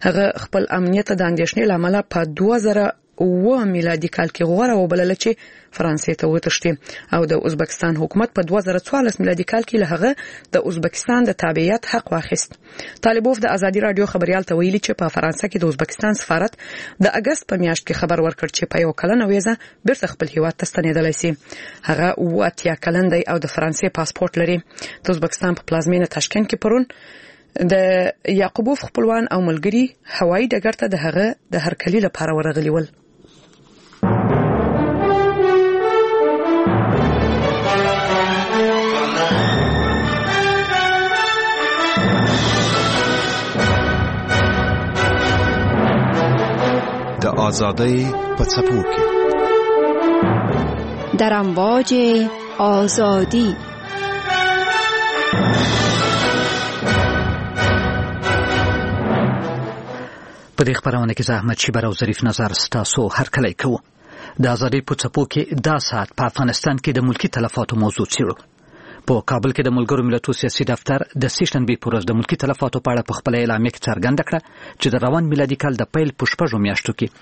هغه خپل امنیت د اندېښنې لامل په 2009 میلادي کال کې غوړه وبلل چې فرانسې ته وتښتي او د ازبکستان حکومت په 2014 میلادي کال کې له هغه د ازبکستان د تابعیت حق واخیست. طالبوف د ازادي رادیو خبريال ته ویلي چې په فرانسه کې د ازبکستان سفارت د اگست په میاشت کې خبر ورکړ چې په یو کلنه ویزه بیرته خپل هیواد ته ستنېدلای شي. هغه 80 کلن دی او د فرانسې پاسپورت لري. د ازبکستان په پلازمینه تاشکند کې پرون د یعقوبوف خپلوان او ملګری هوایي ډګر ته د هغه د هرکلي لپاره ورغلي ول. د آزادۍ په څپو کې در امواج آزادی په دې خبرونه کې زحمت شیبر او ظریف نظر ستاسو هرکلی کوو. د آزادۍ په څپو کې دا ساعت په افغانستان کې د ملکی تلفاتو موضوع څیړو. په کابل کې د ملګرو ملتونو سیاسي دفتر د سیشنبې په ورځ د ملکی تلفاتو په اړه په خپل اعلامیه کې څرګنده کړه چې د روان میلادي کال د پیل په شپږو میاشتو کې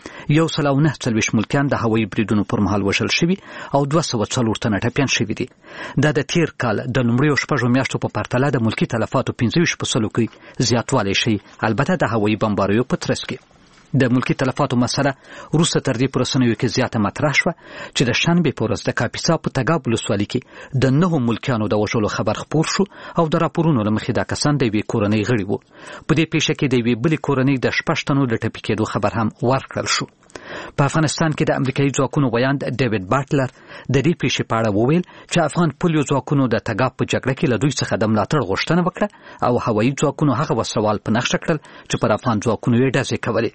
149 ملکیان د هوایي بریدونو پر مهال وژل شوي او 240 تنه ټپیان شوي دي. دا د تیر کال د لومړیو شپږو میاشتو په پرتله د ملکی تلفاتو 15% کې زیاتوالی شي، البته د هوایي بمباریو په ترڅ کې. د ملکی تلفاتو مسله وروسته تر دې په رسنیو کې زیاته مطرح شوه چې د شنبې په ورځ د کاپیسا په تګاب ولسوالۍ کې د 9 ملکیانو د وژلو خبر خپور شو او د راپورونو له مخې دا کسان د یوې کورنۍ غړي وو. په دې پیښه کې د یوې بلې کورنۍ د 6 تنو د ټپي کېدو خبر هم ورکړل شو. په افغانستان کې د امریکایي ځواکونو ویاند ډیوډ باټلر د دې پیښې په اړه وویل چې افغان پولیو ځواکونو د تګاب په جګړه کې له دوی څخه د ملاتړ غوښتنه وکړه او هوایي ځواکونو هغه وسوال په نښه کړل چې پر افغان ځواکونو یې ډزې کولې.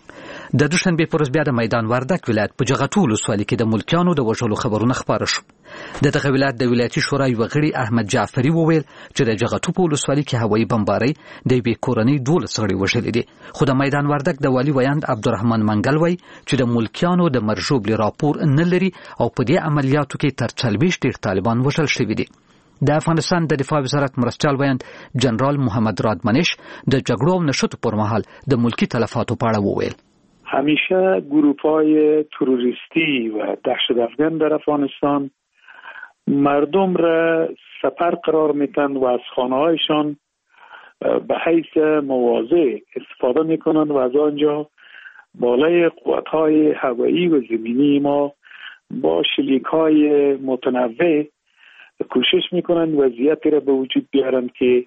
د دوشنبې پر ورځ بیا د میدان وردک ولایت په جغتو ولسوالۍ کې د ملکیانو د وژلو خبرونه خپاره شو. دغه ولایت د ولایتي شورا یو غړي احمد جعفری وویل چې د جغتو په ولسوالۍ کې هوایي بمبارۍ د یوې کورنۍ 12 غړي وژلي دي. خو د میدان وردک د والي ویاند عبدالرحمن منګل وایي چې د ملکیانو د مرجوب راپور نه لري او په دې عملیاتو کې تر 40 ډیر طالبان وژل شوي دي. د افغانستان د دفاع وزارت مرستیال ویاند جنرال محمد رادمنش د جګړو او نشټو پر مهال د ملکی تلفاتو په اړه وویل همیشه گروه‌های تروریستی و دهشت‌افکن در افغانستان مردم را سپر قرار میدن و از خانه‌هایشان به حیث مواضع استفاده میکنند و از آنجا بالای قوت‌های هوایی و زمینی ما با شلیک‌های متنوع کوشش میکنند وضعیتی را به وجود بیارند که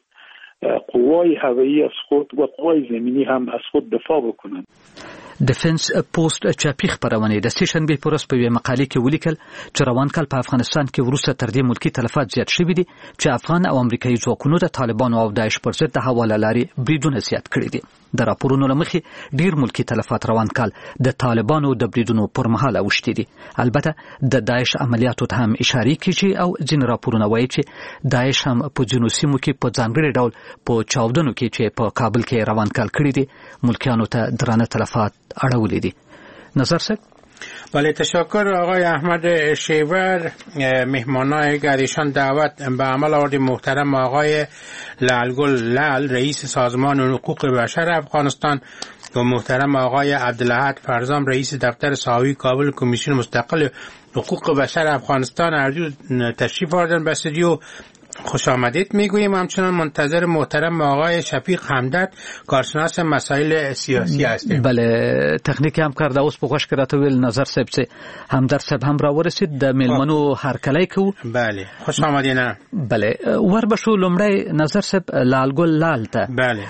قوای هوایی از خود و قوای زمینی هم از خود دفاع بکنند. ډیفنس پوسټ چاپی خبرونه د سیشنبې پر ورځ په یوه مقالې کې ولیکل چې روان کال په افغانستان کې وروسته تر دې ملکی تلفات زیات شوي دي چې افغان او امریکایي ځواکونو د طالبانو او داعش پر ضد د حواله لارې بریدونه زیات کړي دي. د راپورونو له مخې ډیر ملکی تلفات روان کال د طالبانو د بریدونو پر مهال اوښتي دي. البته د داعش عملیاتو ته هم اشاره کیږي او ځینې راپورونه وایي چې داعش هم په ځینو سیمو کې په ځانګړي ډول په چاودنو کې چې په کابل کې روان کال کړي دي ملکیانو ته درانه تلفات اړولې دي. نظر صاحب. بله، تشکر آقای احمد شیور. مهمانای گریشان دعوت به عمل آورد محترم آقای لعلگل لعل رئیس سازمان حقوق بشر افغانستان و محترم آقای عبدالاحد فرزام رئیس دفتر ساوی کابل کمیسیون مستقل حقوق بشر افغانستان اردو تشریف آوردن به استودیو. خوش آمدید میگوییم. همچنان منتظر محترم آقای شفیق همدرد کارشناس مسائل سیاسی هستیم. بله، تکنیک هم کرده اوس په خوش کراته ویل نظر صاحب چې همدرد صاحب هم را ورسید د میلمنو هرکلی کو. بله، خوش آمدین. بله، ور بشو لمړی نظر صاحب لالګل لال ته. بله،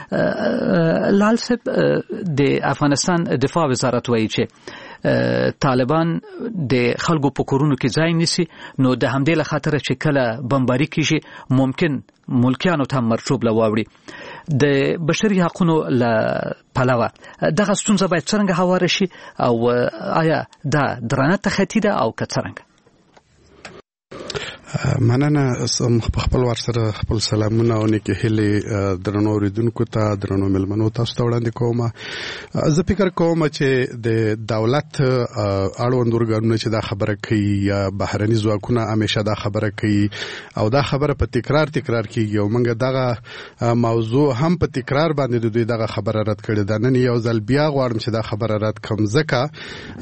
لال صاحب د افغانستان دفاع وزارت وایي چې طالبان د خلکو په کورونو کې ځای نیسي، نو د همدې له خاطر چې کله بمباري کیږي ممکن ملکیانو ته مرچوب لواوړي. د بشري حقوقو له پلوه دغه ستونزه باید څنګه هواره شي او آیا دا درانه تخطی ده او که څنګه؟ مننه خپل ورسره خپل سلامونه او نیکه هلي درنو اوریدونکو ته درنو ملمنو تاسو ته وړاندې کوم. زه فکر کوم چې د دولت اړوند ورګانونه چې دا خبره کوي یا بهرني ځواکونه همیشه دا خبره کوي او دا خبره په تکرار کیږي او موږ دغه موضوع هم په تکرار باندې د دوی دغه خبره رد کړې ده. نن یو ځل بیا غواړم چې دا خبره رد کړم ځکه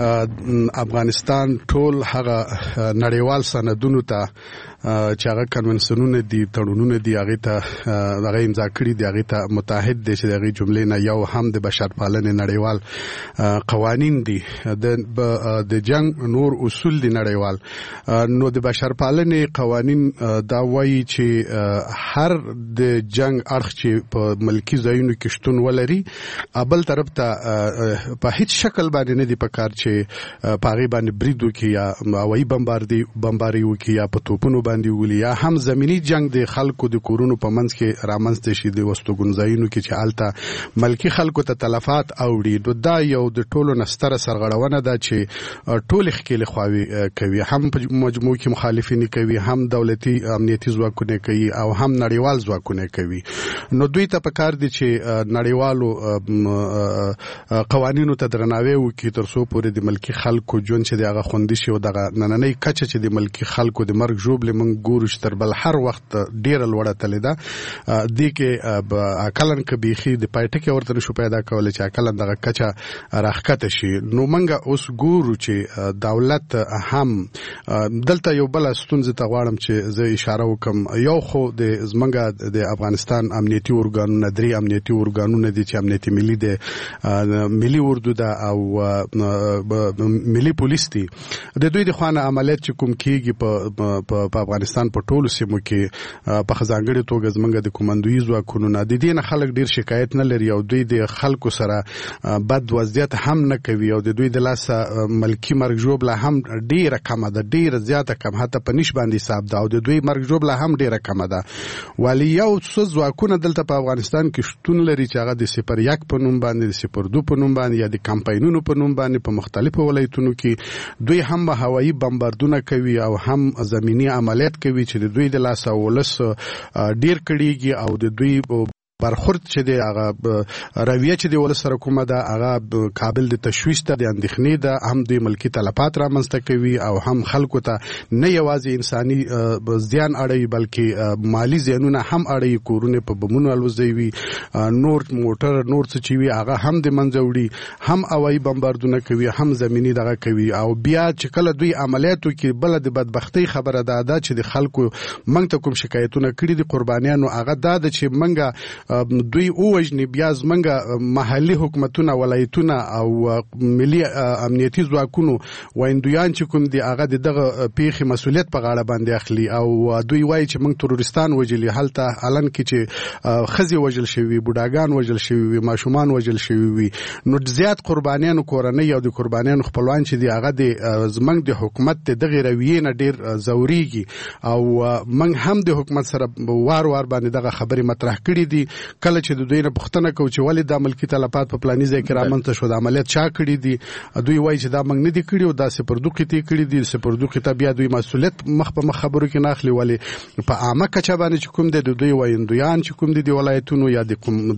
افغانستان ټول هغه نړیوال سندونو ته چې هغه کنونسیونونه دي تړونونه دي هغه ته هغه امضا کړي دي هغه ته متحد دي چې هغه جملې نه یو هم د بشرپالنې نړیوال قوانین دي د جنگ نور اصول دي نړیوال. نو د بشرپالنې قوانین دا وایي چې هر د جنگ اړخ چې په ملکی ځایونو کې شتون ولري بل طرف ته په هیڅ شکل باندې نه دی پکار چې پاغي باندې برید وکړي یا هوایي بمباري وکړي یا په توپونو باندې ولي یا هم زمینی جنگ د خلکو د کورونو په منځ کې رامنځته شي د وستوګنځایونو کې چې الته ملکی خلکو ته تلفات اوړي. دا یو د ټولو نستره سرغړونه ده چې ټول خکېل خواوي کوي هم په مجموع کې مخالفین کوي هم دولتي امنیتي ځواکونه کوي او هم نړیوال ځواکونه کوي. نو دوی ته پکار دي چې نړیوالو قوانینو ته درناوی وکړي تر څو پورې د ملکی خلکو ژوند چې دغه خوندي شي او دغه نننۍ کچه چې د ملکی خلکو د مرګ ژوبل من ګورو چې تر بل هر وخت ډیر لوړه تللی ده. دې کې عقلن کبيخي د پایټکه ورته نشو پیدا کولای چې عقلن دغه کچه راخکته شي. نو منګه اوس ګورو چې دولت هم دلته یو بل ستونزه ته غواړم چې زه اشاره وکم. یو خو د زمنګه د افغانستان امنیتي ورګانونه درې امنیتي ورګانونه دي چې امنیتي ملي د ملي اردو ده او ملي پولیس دي. د دوی د خوانه عملیات چې کوم کیږي په افغانستان په ټولو سیمو کې په ځانګړي توګه زمونږ د کومندوي ځواکونو نه د دې نه خلک ډیر شکایت نه لري او دوی د خلکو سره بد وضعیت هم نه کوي او د دوی د لاسه ملکی مرګ ژوبله هم ډیره کمه ده ډیره زیاته کم حتی په نش باندې حساب ده او د دوی مرګ ژوبله هم ډیره کمه ده. ولی یو څو ځواکونه دلته په افغانستان کې شتون لري چې هغه د سپر 1 په نوم باندې د سپر 2 په نوم باندې یا د کمپاینونو په نوم باندې په مختلفو ولایتونو کې دوی هم هوایي بمباردونه کوي او هم زمینی عملیات کوي چې د دوی د لاسه ولس ډیر کړيږي او د دوی برخورد چې د هغه رویه چې د ولس سره کومه ده هغه قابل د تشویش ته د اندېښنې ده هم د ملکی تلفات رامنځته کوي او هم خلکو ته نه یوازې انساني زیان اړوي بلکې مالی زیانونه هم اړوي. کورونه په بمونو الوزوي نور موټر نور څه چې وي هغه هم د منځ وړي هم هوایي بمباردونه کوي هم زمینی دغه کوي او بیا چې کله دوی عملیاتو کې بل د بدبختی خبره ده چې د خلکو منګ ته کوم شکایتونه کړي دي قربانیانو هغه ده چې منګه دوی اوجنی بیا زمنګ محلي حکومتونه ولایتونه او ملي امنیتي ځواکونو وایندویان چې کوم دي هغه دغه پیخي مسؤلیت په غاړه باندې اخلي او دوی وایي چې موږ تروریستان وجلی حالت علن کې چې خزي وجل شوی بوډاګان وجل شوی ماشومان وجل شوی نو زیات قربانیانو کورنۍ او د قربانیانو خپلوان چې دي هغه د زمنګ د حکومت دغه رویې نه ډیر زوريږي او موږ هم د حکومت سره وار باندې دغه خبري مطرح کړې دي. کله چې د دوی نه پوښتنه کوي چې ولې د ملکی تلفات په پلاني ځای کې رامنځته شو د عملیات چا کړی دي دوی وایي چې دا موږ نه دي کړی او دا سپردوقي تی کړی دي سپردوقي ته بیا دوی مسؤلیت مخ په مخ خبرو کې نه اخلي. ولې په عامه کچه باندې چې کوم د دوی وایندویان چې کوم د ولایتونو یا د کوم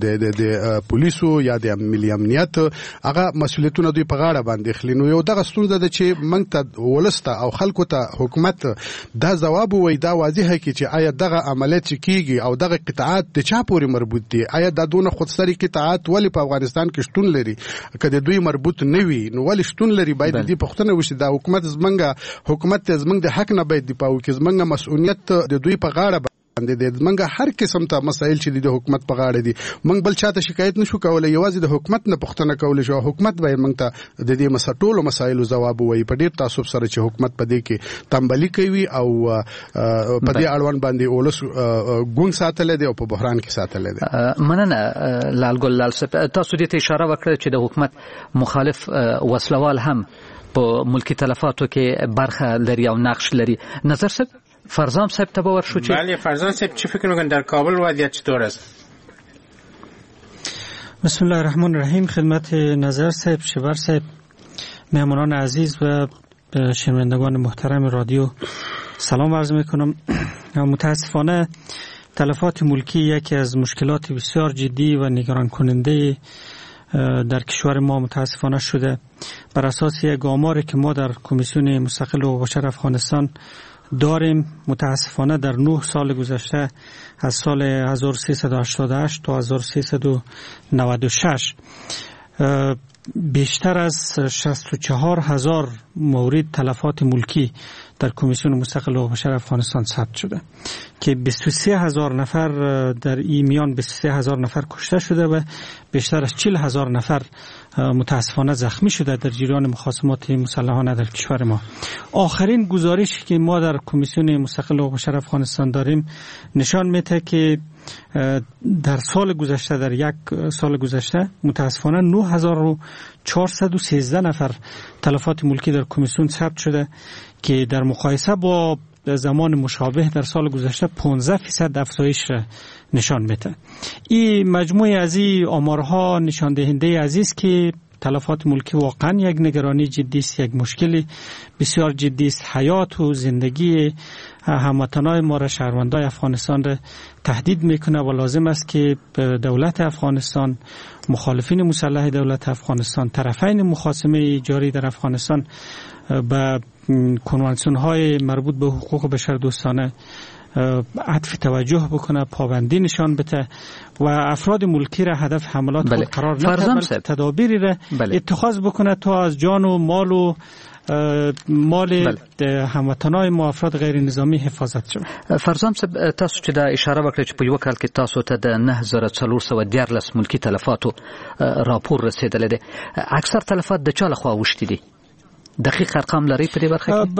د پولیسو یا د ملي امنیت هغه مسؤلیتونه دوی په غاړه باندې اخلي. نو یو دغه ستونزه ده چې موږ ته ولسته او خلکو ته حکومت دا جواب وایي دا واضحه کی چې آیا دغه عملیات چې کیږي او دغه قطاعات د چا پورې مربوط دي آیا د دونه خودسری قطاعات ولی په افغانستان کې شتون لري کله دوی مربوط نه وي نو ولی شتون لري باید دې پښتنه وشي دا حکومت زمنګ د حق نه باید دی پاو کې زمنګ مسؤلیت د دوی په غاړه د منګه هر قسم ته مسایل چې د حکومت په غاړه دي منګ بل چاته شکایت نشو کولای یوازې د حکومت نه پښتنه کولای شو حکومت باید منګ ته د دې مسټولو مسایلو جواب وایي په ډیر تعصب سره چې حکومت په دې کې تنبلی کوي او په دې اړوند باندې اولس ګونګ ساتل دي او په بحران کې ساتل دي. مننه لالګل لال تاسو دې ته اشاره وکړه چې د حکومت مخالف وسلوال هم په ملکی تلفاتو کې برخه لري او نقش لري. نظر صاحب فرزام صاحب ته باور شو چې بله فرزام صاحب چی فکر می‌کنید در کابل وضعیت چطور است؟ بسم الله الرحمن الرحیم. خدمت نظر صاحب شبر صاحب مهمانان عزیز و شنوندگان محترم رادیو سلام عرض میکنم. متاسفانه تلفات ملکی یکی از مشکلات بسیار جدی و نگران کننده در کشور ما متاسفانه شده. بر اساس یک آماری که ما در کمیسیون مستقل حقوق بشر افغانستان داریم، متاسفانه در 9 سال گذشته از سال 1388 تا 1396 بیشتر از 64,000 مورد تلفات ملکی در کمیسیون مستقل حقوق بشر افغانستان ثبت شده که 23,000 نفر در این میان 23,000 نفر کشته شده و بیشتر از 40,000 نفر متاسفانه زخمی شده در جریان مخاصمات مسلحانه در کشور ما. آخرین گزارشی که ما در کمیسیون مستقل حقوق بشر افغانستان داریم نشان میده که در سال گذشته، در یک سال گذشته متاسفانه 9,413 نفر تلفات ملکی در کمیسیون ثبت شده که در مقایسه با زمان مشابه در سال گذشته 15% افزایش نشان میده. این مجموعه از این آمارها نشان دهنده است که تلفات ملکی واقعا یک نگرانی جدی است، یک مشکل بسیار جدی است. حیات و زندگی هموطنان ما را، شهروندان افغانستان را تهدید میکنه و لازم است که دولت افغانستان، مخالفین مسلح دولت افغانستان، طرفین مخاصمه جاری در افغانستان به کنوانسیون های مربوط به حقوق بشر دوستانه عطف توجه بکنه، پابندی نشان بده و افراد ملکی را هدف حملات خود قرار نده، تدابیری را اتخاذ بکنه تا از جان و مال و مال هموطنان ما، افراد غیر نظامی حفاظت شود. فرزام صاحب، تاسو چې دا اشاره وکړه چې په یو کال کې تاسو ته د 9414 ملکی تلفاتو راپور رسیدلی دی، اکثر تلفات د چا لخوا اوښتي دي؟ دقیق ارقام لري په دې برخه کې؟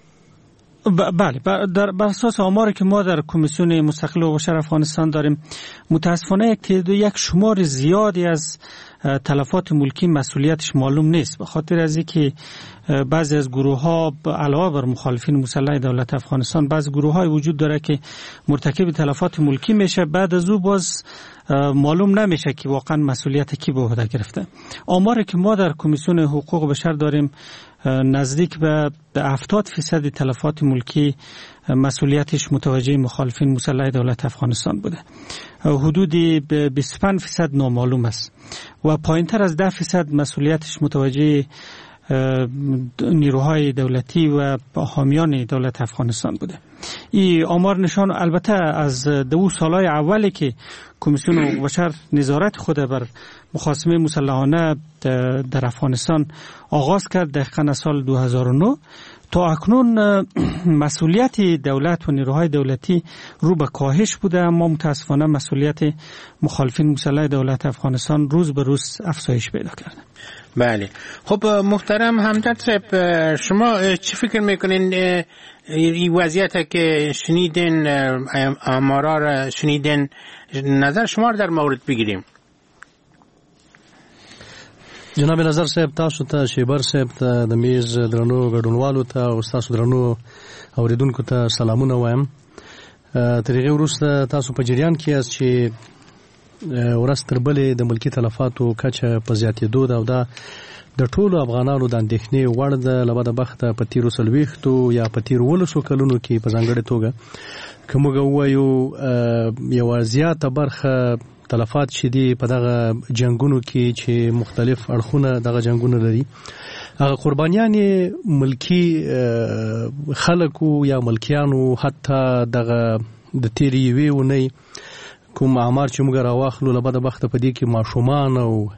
بله، بر اساس آماری که ما در کمیسیون مستقل حقوق بشر افغانستان داریم، متاسفانه یک شمار زیادی از تلفات ملکی مسئولیتش معلوم نیست، به خاطر از اینکه بعضی از گروه ها علاوه بر مخالفین مسلح دولت افغانستان بعضی گروه های وجود داره که مرتکب تلفات ملکی میشه، بعد از او باز معلوم نمیشه که واقعا مسئولیت کی به عهده گرفته. آماری که ما در کمیسیون حقوق بشر داریم نزدیک به 70% تلفات ملکی مسئولیتش متوجه مخالفین مسلح دولت افغانستان بوده. حدود 25% نامعلوم است و پایینتر از 10% مسئولیتش متوجه نیروهای دولتی و حامیان دولت افغانستان بوده. این آمار نشان البته از 2 سالهای اولی که کمیسیون حقوق بشر نظارت خود بر مخاصمه مسلحانه در افغانستان آغاز کرد، دقیقاً از سال 2009 تا اکنون مسئولیت دولت و نیروهای دولتی رو به کاهش بوده، اما متاسفانه مسئولیت مخالفین مسلح دولت افغانستان روز به روز افزایش پیدا کرده. بله، خب محترم همدرد صاحب، شما چی فکر میکنین این وضعیت که شنیدین، آمارا را شنیدین، نظر شما در مورد بگیریم؟ جناب نظر صاحب، تاسو ته شیبر صاحب ته د میز درنو ګډونوالو ته او تاسو درنو اوریدونکو ته سلامونه وایم. تر هغه وروسته تاسو په جریان کې یاست چې ورځ تر بلې د ملکی تلفاتو کچه په زیاتېدو ده او دا د ټولو افغانانو د اندېښنې وړ ده. له بده بخته په تیرو 40 یا په تیرو 12 کلونو کې په ځانګړې توګه که موږ ووایو یوه زیاته برخه تلفات چې دي په دغه جنگونو کې چې مختلف اړخونه دغه جنگونه لري، هغه قربانیان ملکی خلکو یا ملکیانو، حتی دغه د تیرې یوې اونۍ کوم اعمار چې موږ راواخلو، له بده بخته په دې کې ماشومان او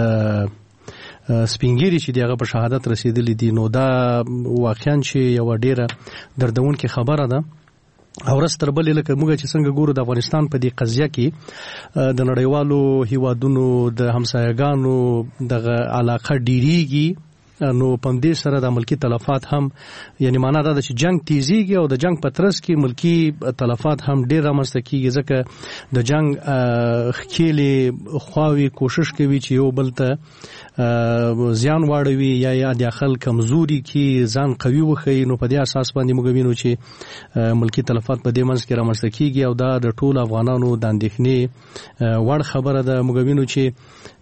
سپینګیري چې دغه په شهادت رسیدلي دي، نو دا واقعا چې یوه ډیره دردونکې خبره ده. او ورځ تر بلې لکه موږ چې څنګه ګورو د افغانستان په دې قضیه کې د نړیوالو هیوادونو د همسایګانو دغه علاقه ډیریږي، نو په دې سره د ملکی تلفات هم، یعنی معنا دا ده چې جنگ تیزیږي او د جنگ په ترڅ کې ملکی تلفات هم ډیر رامنځته کیږي، ځکه د جنگ ښکېلې خواوې کوشش کوي چې یو بل ته زیان واړوي یا د خل کمزوري کې ځان قوي وښیي. نو په دې اساس باندې موږ وینو چې ملکی تلفات په دې منځ کې رامنځته کیږي او دا د ټولو افغانانو د اندېښنې وړ خبره ده. موږ وینو چې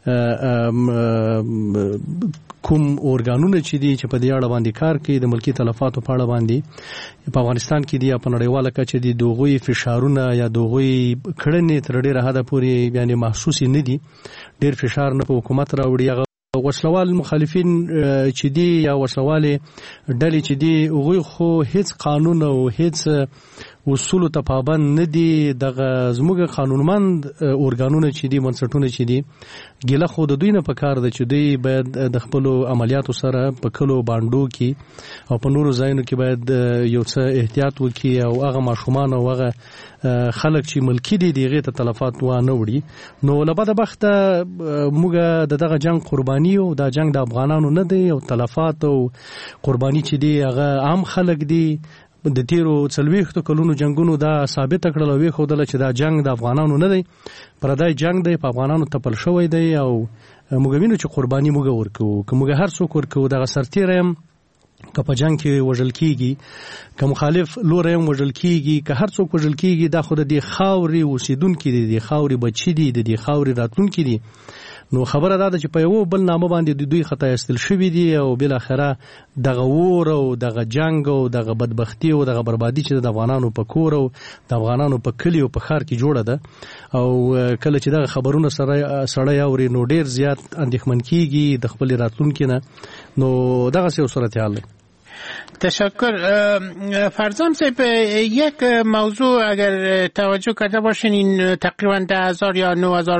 کوم اورګانونه چې دي چې په دې اړه باندې کار کوي د ملکی تلفاتو په اړه باندې په افغانستان کې دي په نړیواله کچه دي دوغوي فشارونه یا دوغوي کړنې تر ډیره حده پورې یعنی محسوس نه دي ډیر فشار نه په حکومت راوړي وسلوال مخالفین چې دي یا وسلوال ډلې چې دي هغوی خو هیڅ قانون او هیڅ اصول ته پابند نه دي دغه زموږ قانونمند اورګانونه چې دي منصټونه چې دي ګله خو د دوی نه پکار ده چې دوی باید د خپل عملیاتو سره په کلو باندو کې او په نورو ځایونو کې باید یو څه احتیاط وکړي او هغه ماشومان او هغه خلک چې ملکی دي دغه ته تلفات و نه وړي نو لبد بخته موږ دغه جنگ قرباني او د جنگ د افغانانو نه دی او تلفات او قرباني چې دی هغه عام خلک دي د تیرو 40 کلونو جنگونو دا ثابت کړل او خو دل چې دا جنگ د افغانانو نه دی پردای جنگ دی په افغانانو تپل شوی دی او موږ وینو چې قرباني موږ ورکو کوم هر څوک ورکو دغه سرتیرم که په جنگ کې وژل کیږي که مخالف لورم وژل کیږي که هر څوک وژل کیږي دا خو د خاوري اوسیدونکو دي خاوري بچی دي د خاوري راتلونکو دي نو خبره ده چې په یو بل نامه باندې د دوی خطا استل شوی دي او بل اخره دغه ور او دغه جنگ او دغه بدبختی او دغه بربادي چې د افغانانو په کور او د افغانانو په کلی او په خار کې جوړه ده او کله چې دغه خبرونه سره اوري نو ډیر زیات اندېښمن کیږي د خپل راتلونکو نه نو دغه څه صورتحال ده. تشکر. فرزام صاحب یک موضوع اگر توجه کرده باشین این تقریبا 10,000 یا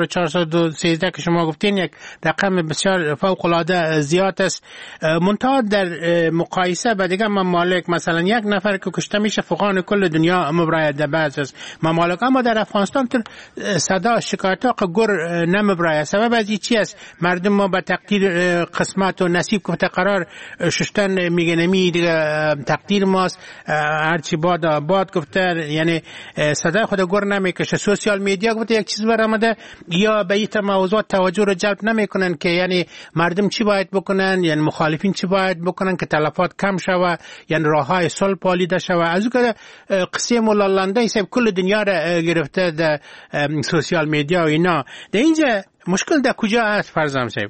9,413 که شما گفتین یک رقم بسیار فوق العاده زیاد است منتها در مقایسه با دیگر ممالک مثلا یک نفر که کشته میشه فوقان کل دنیا مبراید در بعض از ممالک اما در افغانستان تر صدا شکایت ها گر نمبراید سبب از این چی است مردم ما به تقدیر قسمت و نصیب که قرار ششتن میگه نمی دیگه تقدیر ماست هرچی باد گفته یعنی صدای خود گر نمیکشه سوشیال میدیا گفته یک چیز برآمده یا به این موضوعات توجه رو جلب نمیکنن که یعنی مردم چی باید بکنن یعنی مخالفین چی باید بکنن که تلفات کم شوه یعنی راههای صلح پالیده شوه از اون که قصه مولالنده ایسا کل دنیا را گرفته در سوشیال میدیا و اینا در اینجا مشکل در کجا هست فرزام صاحب؟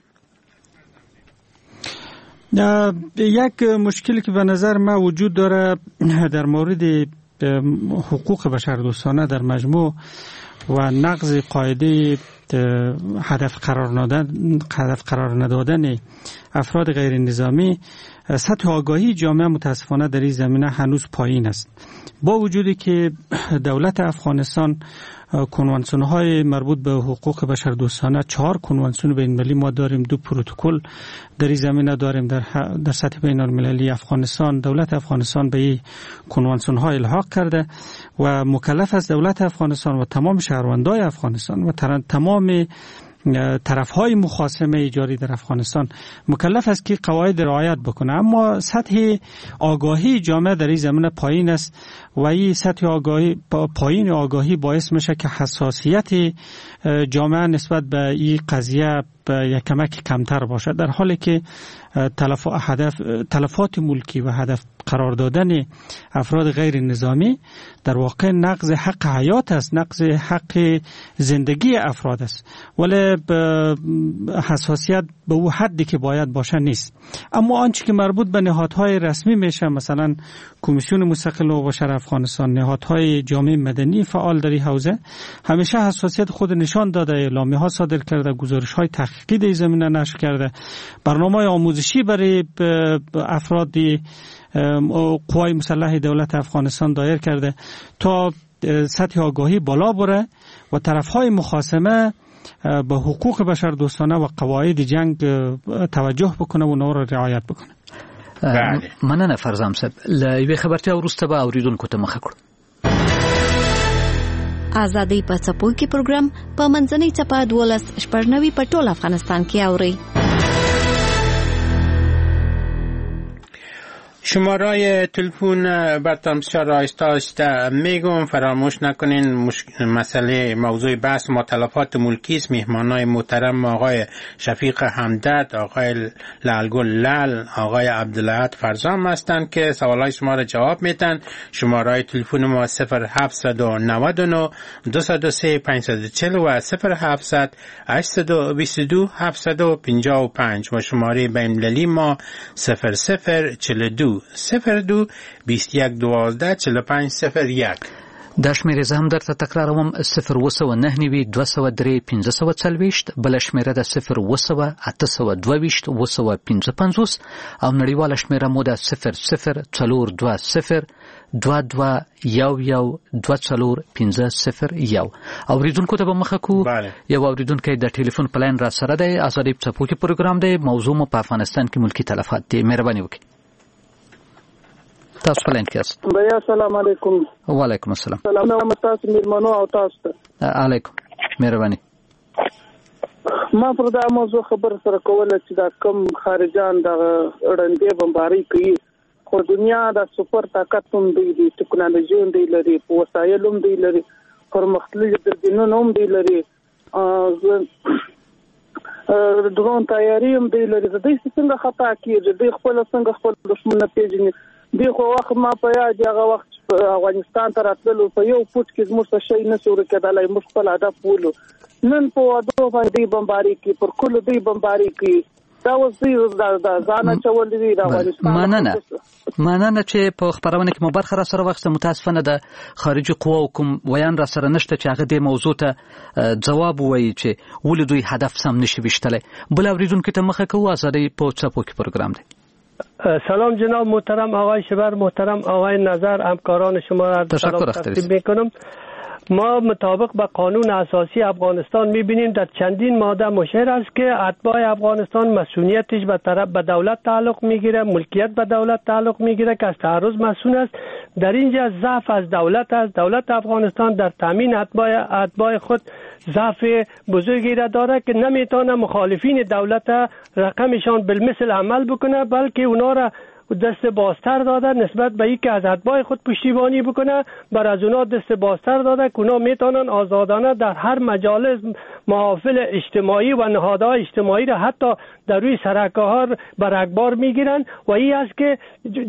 یک مشکلی که به نظر من وجود داره در مورد حقوق بشردوستانه در مجموع و نقض قاعده هدف قرار ندادن افراد غیر نظامی سطح آگاهی جامعه متاسفانه در این زمینه هنوز پایین است با وجودی که دولت افغانستان کنوانسیون های مربوط به حقوق بشردوستانه 4 کنوانسیون بین المللی ما داریم 2 پروتکل در این زمینه داریم در سطح بین المللی افغانستان دولت افغانستان به این کنوانسیون ها الحاق کرده و مکلف است دولت افغانستان و تمام شهروندان افغانستان و تمام طرفهای مخاصمه جاری در افغانستان مکلف است که قواعد رعایت بکنه اما سطح آگاهی جامعه در این زمینه پایین است و این سطح پایین آگاهی باعث میشه که حساسیت جامعه نسبت به این قضیه یک کمک کمتر باشه در حالی که تلفات ملکی و هدف قرار دادن افراد غیر نظامی در واقع نقض حق حیات است نقض حق زندگی افراد است ولی حساسیت به اون حدی که باید باشه نیست اما آنچه که مربوط به نهادهای رسمی میشه مثلا کمیسیون مستقل حقوق بشر افغانستان نهادهای جامعه مدنی فعال در این حوزه همیشه حساسیت خود نشان داده اعلامیه ها صادر کرده گزارش های تحقیقی در زمینه نشر کرده برنامه آموزشی برای افراد قوای مسلح دولت افغانستان دایر کرده تا سطح آگاهی بالا بره و طرفهای مخاصمه به حقوق بشردوستانه و قواعد جنگ توجه بکنه و اونها را رعایت بکنه. مننه فرزام صاحب لوی خبرتیا وروسته به اوریدونکو ته مخه کړو. آزادۍ په څپو کې پروګرام په منځنۍ چپه 12 په ټول افغانستان کې اوري. شماره تلفن برتان بسیار رایسته است. میگم فراموش نکنین مسئله موضوع بحث ما تلفات ملکی است. مهمانای محترم آقای شفیق همدرد، آقای لعلگل لعل، آقای عبدالعهد فرزام هستند که سوالای شما را جواب میدن. شماره تلفن ما 0799 203 540 و 0700 822 755 و شماره بین‌المللی ما 0042 02 21 12 45 01. دا شمیره زه هم درته تکراروم 029 203 540 بل شمیره د 0 822 255 او نړیواله شمیره مو د 0042 22 یو 24 اوریدونکو ته به مخه کو. یو اوریدونکو د ټلیفون پلاین را سره دی. ازادي څپو کې پروګرام دی. موضوع مو په افغانستان کې ملکی تلفات دی. مهرباني وکړئ. تاسو پلاین کې است. بیا السلام علیکم. وعلیکم السلام. سلام تاسو میرمنو او تاسو ته. علیکم. مهرباني. ما پر دا موضوع خبر سره کوله چې دا کم خارجان د اړندې بمباری کوي. خو دنیا د سپر طاقت هم دی، ټکنالوژي هم دی لري، وسایل هم دی لري، پرمختللي دینونه هم دی لري، ډرون تیاری هم دی لري. د دې څنګه خطا کیږي؟ د خپل څنګه خپل دښمن پیژني. دی خو وخت ما په یاد هغه وخت افغانستان ته راتللو په یو فوټ کې زموږ څه شي نه سور کېدلای، موږ خپل هدف ولو. نن په وادو باندې بمباری کی، پر کل دی بمباری کی. دا اوس دی دا ځان چول دی د افغانستان. مننه چې په خبرونه کې مبارخه را سره وخت متاسفانه د خارجي قواو کوم ویان را سره نشته چې هغه د موضوع ته جواب وایي چې ولې دوی هدف سم نشي وشتله. بل اوریدونکو ته مخه کوو. ازادي په څپو کې پروګرام دی. سلام جناب محترم آقای شبر، محترم آقای نظر، همکاران شما را تقدیم میکنم. ما مطابق با قانون اساسی افغانستان میبینیم در چندین ماده مشیر است که اتباع افغانستان مسئولیتش به دولت تعلق میگیره، ملکیت به دولت تعلق میگیره که از تعرض مسئول است. در اینجا ضعف از دولت است. دولت افغانستان در تامین اتباع خود ضعف بزرگی را داره که نمیتونه مخالفین دولت رقمشان بالمثل عمل بکنه، بلکه اونا را دست بازتر داده نسبت به اینکه از اتباع خود پشتیبانی بکنه. بر از اونا دست بازتر داده که اونا میتونن آزادانه در هر مجالس محافل اجتماعی و نهادهای اجتماعی را حتی در روی سرکه ها برگبار میگیرن و این است که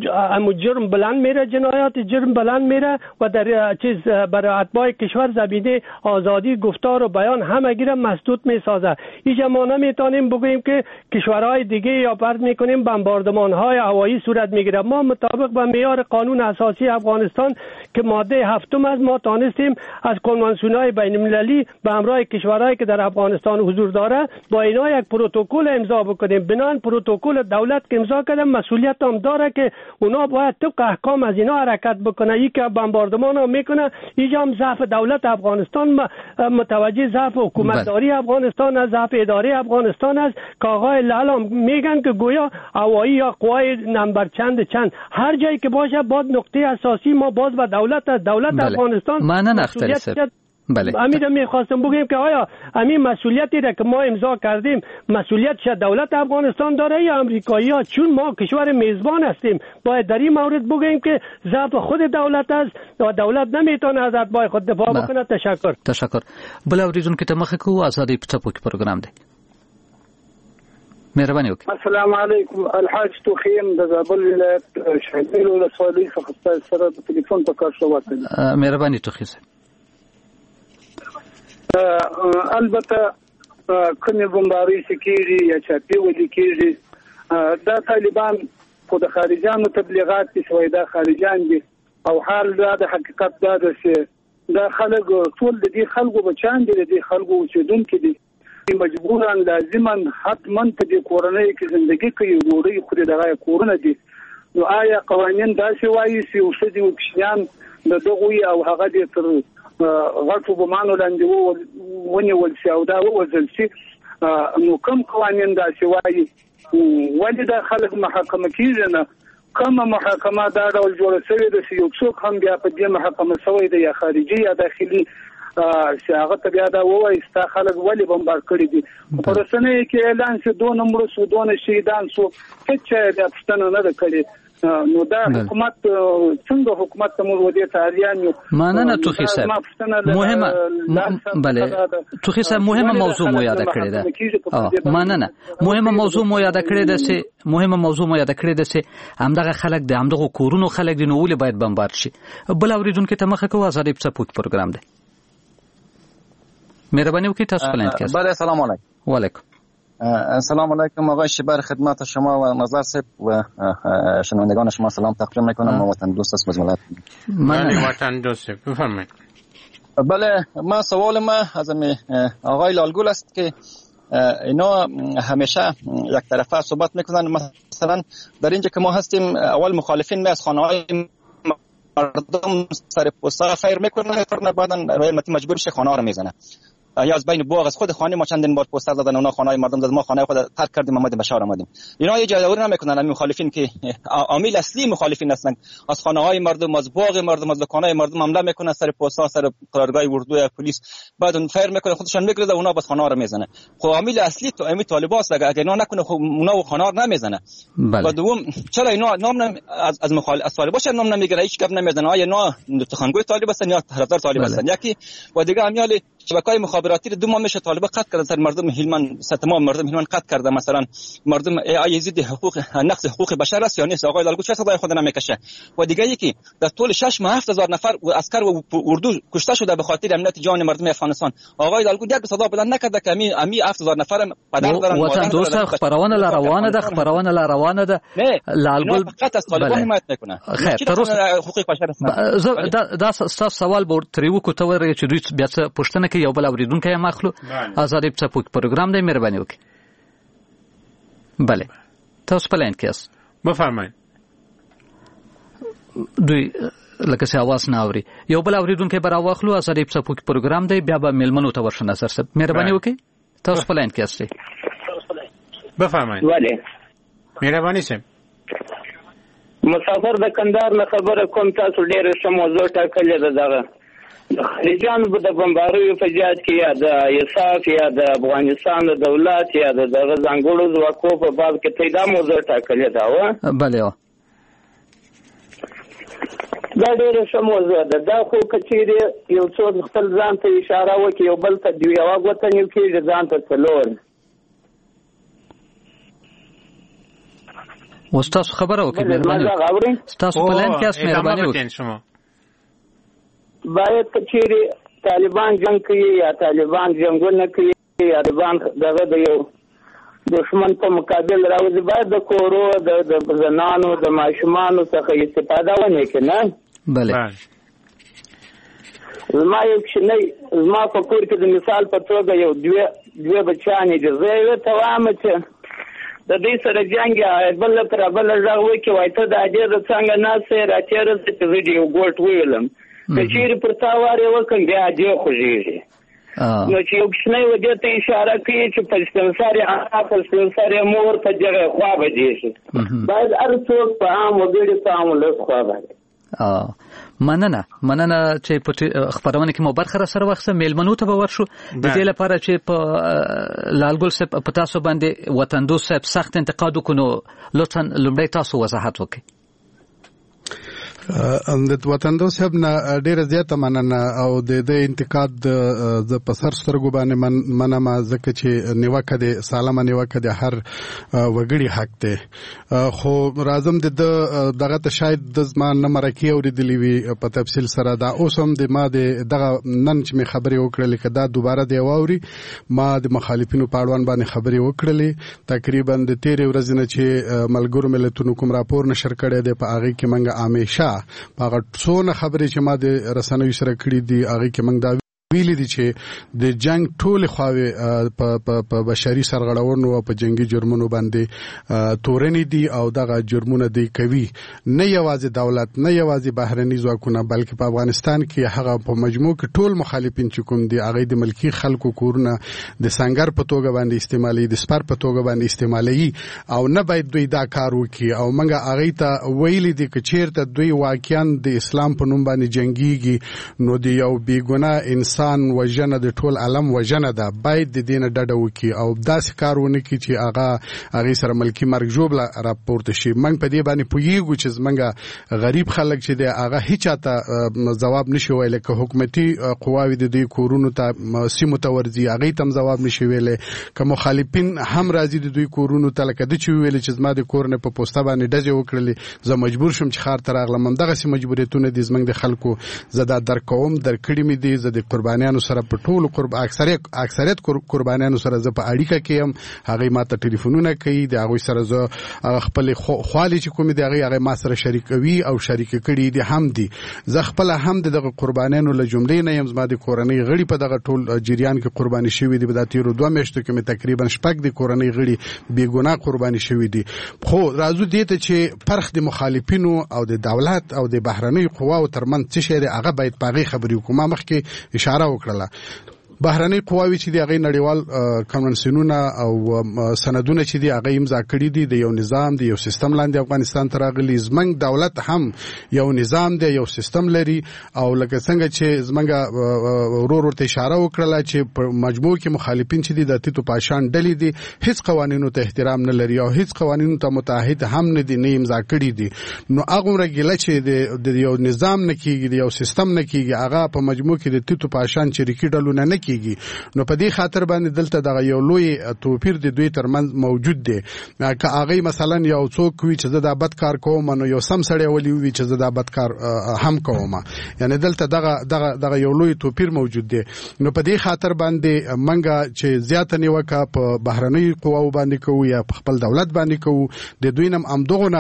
جرم بلند میره، جنایات جرم بلند میره و در چیز برای اتباع کشور زمینه آزادی گفتار و بیان همه گیره مسدود میسازه. اینجا ما نمیتونیم بگوییم که کشورهای دیگه یا پرت میکنیم بمباردمان های هوایی صورت میگیره. ما مطابق با معیار قانون اساسی افغانستان که ماده 7 از ما تانستیم از کنوانسیون های بین المللی به همراه کشورهایی که در افغانستان حضور داره با اینا یک پروتکل امضا بکنیم. بنان پروتکل دولت که امضا کرده مسئولیت هم داره که اونا باید طبق احکام از اینا حرکت بکنه. این که بمباردمان هم میکنه اینجا هم ضعف دولت افغانستان متوجه ضعف حکومتداری افغانستان است، ضعف اداره افغانستان است که آقای لعل میگن که گویا هوایی یا قوای نمبر چند هر جایی که باشه باید نقطه اساسی ما باز به دولت افغانستان مسئولیت. بله. امیر میخواستم بگیم که آیا همین مسئولیتی را که ما امضا کردیم مسئولیت شد دولت افغانستان داره یا امریکایی ها؟ چون ما کشور میزبان هستیم باید در این مورد بگیم که ضعف خود دولت است و دولت نمیتونه از اتباع خود دفاع بکنه. تشکر. بل اوریدونکو ته مخه کو. ازادي په څپو کې پروګرام دی. مهرباني وکړئ. السلام علیکم. الحاج توخیم د زابل ولایت شهیدل ولسوالۍ څخه سره په ټلیفون په کار شو وکړه. مهرباني توخیم. البته کومې بمباری سکیږي یا چاپی ودی کیږي دا طالبان خو د خارجانو تبلیغات دي شوی، دا خارجان دي او حال دا د حقیقت دا ده چې دا خلک ټول د دې خلکو بچان دي، د دې خلکو اوسیدونکي دي، مجبورا لازما حتما په دې کورنۍ کې ژوندۍ کوي، وړي خو دغه کورونه دي. نو آیا قوانین داسې وایي چې اوسدي وکشنیان د دغوی او هغه دې تر غټو بمانو لاندې ونیول شي او دا ووژل شي؟ نو کوم قوانین داسې وایي؟ ولې دا خلک محاکمه کیږي نه؟ کومه محاکمه دا ډول جوړه شوې ده چې یو څوک هم بیا په دې محاکمه شوی دی یا خارجي یا داخلي چې هغه ته بیا دا ووایي ستا خلک ولې بمبار کړي دي؟ په رسنیو کې اعلان شو دونه مړه شو دونه شهیدان شو، هېڅ چا یې بیا پوښتنه نه ده کړې. نو دا حکومت څنګه حکومت ته موږ ودی تاریان یو مننه توخی صاحب مهمه بله توخی صاحب مهمه موضوع مو یاد کړی ده مننه مهمه موضوع مو یاد کړی ده چې همدغه خلک د همدغه کورونو خلک د نوول باید بمبارد شي بل اوریدونکو ته مخه کوه ازادي په سپوت پروګرام ده مهربانی وکړئ تاسو پلان کړئ بله سلام علیکم وعلیکم سلام علیکم آقای شبر خدمت شما و نظر صاحب و شنوندگان شما سلام تقدیم میکنم وطن دوست است مجموعات من وطن دوست بفرمایید. بله ما سوال ما از آقای لالگل است که اینا همیشه یک طرفه صحبت میکنن مثلا در اینجا که ما هستیم اول مخالفین از خانه‌های مردم سر پوستا فایر میکنن بعدن رئیس مجبور میشه خانه رو میزنه یا از بین باغ از خود خانه ما چندین بار پوستر زدن اونا خانه‌های مردم زدن ما خانه خود ترک کردیم آمدیم بشار آمدیم اینا یه جایداری نمیکنن همین مخالفین که عامل اصلی مخالفین هستن از خانه‌های مردم از باغ مردم از دکان‌های مردم حمله میکنن سر پوستا سر قرارگاه اردو یا پلیس بعد اون فایر میکنه خودشون میگیره اونا بس خانه رو میزنه خب عامل اصلی تو امی طالباست اگه اینا نکنه خب اونا خانه رو نمیزنه بعد دوم چرا اینا نام از مخالف از طالباش نام نمیگیره هیچ گپ نمیزنه آیا اینا تخنگوی طالب هستن یا طرفدار طالب هستن یکی و دیگه امیال شبکه‌های مخابراتی دو ماه میشه طالبان قطع کردن سر مردم هلمند تمام مردم هلمند قطع کرده مثلا مردم ضد حقوق نقض حقوق بشر است یا نیست آقای لالگو چه صدای خود نمیکشه و دیگه یکی در طول 6 ماه 7000 نفر عسکر و اردو کشته شده به خاطر امنیت جان مردم افغانستان آقای لالگو یک صدا بلند نکرده که امی 7000 نفر پدر دارن وطن دوست خبرونه لا روانه ده لالگو فقط از طالبان حمایت میکنه خیر تروس حقوق بشر است دا تاسو سوال بور تریو کو تور چې دوی بیا څه پښتنه کې یو بل اوریدونکو یې مخلو ازادي په سپوت پروګرام دی مهرباني وکړئ بله تاسو پلان کې است بفرمایئ دوی لکه څه आवाज نه اوري یو بل اوریدونکو به راوخلو ازادي په سپوت پروګرام دی بیا به ملمنو ته ورشنه سر مهرباني وکړئ تاسو پلان کې است بفرمایئ ولی مهرباني سم مسافر د کندهار نه خبره کوم تاسو ډېر ښه موضوع ټاکلې ده دغه خارجان به د بمباریو په جهاد کې یا د ایساف یا د افغانستان د دولت یا د دغه ځانګړو ځواکو په باب کې پیدا موضوع ټاکلې ده و بله دا ډېره ښه موضوع ده دا خو کچېرې یو څوک خپل ځان ته اشاره وکړي یو بل ته یوه ګوته نیو کېږي ځان ته څلور استاسو خبره وکړئ مهرباني ستاسو پلان کې است مهرباني وکړئ باید کچېرې طالبان جنگ کوي یا طالبان جنگونه کوي یا طالبان دغه د یو دشمن په مقابل راوځي باید د کورو د زنانو د ماشومانو څخه استفاده ونه کړي نه بله زما یو کوچنی زما په کور کې د مثال په توګه یو دوه بچیانې دي زه یې ته وایم چې د دې سره جنګ بل تر بل ځای وکي وای ته د دې څنګه ناسې راچېره چې ویډیو ګوټ ویلم کچېرې پر تا واره وکم بیا دې خوږیږي نو چې یو کوچنی وجه ته اشاره کوي چې پلسپنساري مور په دغه خوا بدې شي باید هر څوک په عام وګړي په عام له خوا باندې مننه چې په خبرونه کې مو برخه سره وخت میلمنو ته به ورشو د دې لپاره چې په لالګل صاحب په تاسو باندې وطن دوست صاحب سخت انتقاد وکړو لطفا لومړی تاسو وضاحت وکړئ د وطن دوست صاحب نه ډیره زیاته مننه او د انتقاد د پسر سترګو باندې مننه ځکه چې نیوکه د سالمه نیوکه د هر وګړي حق دی خو راځم دغه ته شاید د زمان نه مرکه اوریدلې وي په تفصیل سره دا اوس هم د ما دغه نن چې می خبرې وکړلې کدا دوباره دی واوري ما د مخالفینو په اړوند باندې خبرې وکړلې تقریبا د 13 ورځې نه چې ملګرو ملتونو کوم راپور نشر کړی دی په هغه کې منګه همیشه هغه څونه خبرې چې ما د رسنوي سره کړې دي هغه کې موږ دا ویلي دي چې د جنگ ټول خواوې په بشري سرغړونو او په جنگي جرمونو باندې تورنې دي او دغه جرمونه دی کوي نه یوازې دولت نه یوازې بهرني ځواکونه بلکې په افغانستان کې هغه په مجموع کې ټول مخالفین چې کوم دي هغه د ملکی خلکو کورونه د سنگر په توګه باندې استعمالي د سپر په توګه باندې استعمالي او نه باید دوی دا کار وکړي او موږ هغه ته ویلي دي چې چیرته دوی واقعا د اسلام په نوم باندې جنگيږي نو دی یو بیګونه انسان وژنه د ټول عالم وژنه ده باید د دینه ډډه وکي او داسې کارونه کوي چې هغه سره ملکی مرګ جوړ راپورته شي. موږ په دې باندې پوهیږو چې زمونږ غریب خلک چې دی هغه هیڅ ته جواب نشي ویلی که حکومتي قواوی د دوی کورونو ته سیمو ته ورځي هغه ته جواب نشي ویلی که مخالفین هم راځي د دوی کورونو ته لکه د چې ویل چې زما د کور نه په پوسټه باندې ډزې وکړلې زه مجبور شم چې ښار ته راغلم. همدغسې مجبوریتونه دي زموږ د خلکو زه دا درک کوم درکړي مې دي. زه د قربانیانو سره په ټولو اکثریت قربانیانو سره زه په اړیکه کې یم. هغوی ما ته ټلیفونونه کوي د هغوی سره زه خپلې خوالې چې کومې دي هغوی ما سره شریکوي او شریکه کړي دي هم دي. زه خپله هم د دغه قربانیانو له جملې نه یم. زما د کورنۍ غړي په دغه ټول جریان کې قرباني شوي دي. په دا تېرو 2 میاشتو کې مې تقریبا 6 د کورنۍ غړي بېګناه قرباني شوي دي. خو راځو دې ته چې فرق د مخالفینو او د دولت او د بهرنۍ قواو ترمنځ څه شی دی هغه باید په هغې خبرې وکړو. ما مخکې اشاره وکړله بهرنۍ قواوی چې دی هغې نړیوال کنونسیونونه او سندونه چې دی هغه امضا کړي دي د یو نظام د یو سیستم لاندې افغانستان ته راغلي. زموږ دولت هم یو نظام دی یو سیستم لري او لکه څنګه چې زموږ ورور ورته اشاره وکړله چې په مجموع کې مخالفین چې دي د تیتو پاشان ډلې دي هیڅ قوانینو ته احترام نه لري او هیڅ قوانینو ته متعهد هم نه دي نه امضا کړي دي. نو هغومره ګیله چې د یو نظام نه کېږي د یو سیستم نه کېږي هغه په مجموع کې د تیتو پاشان چریکي ډلونه نه نو په دې خاطر باندې دلته دغه یو لوی توپیر د دوی ترمنځ موجود دی. که هغه مثلا یو څوک وي چې زه دا بد کار کوم نو یو سم سړی ولی وي چې زه دا بد کار هم کوم یعنی دلته دغه یو لوی توپیر موجود دی. نو په دې خاطر باندې منګه چې زیاته نیوکه په بهرنۍ قواو باندې کوو یا په خپل دولت باندې کوو د دوی نم امدغونه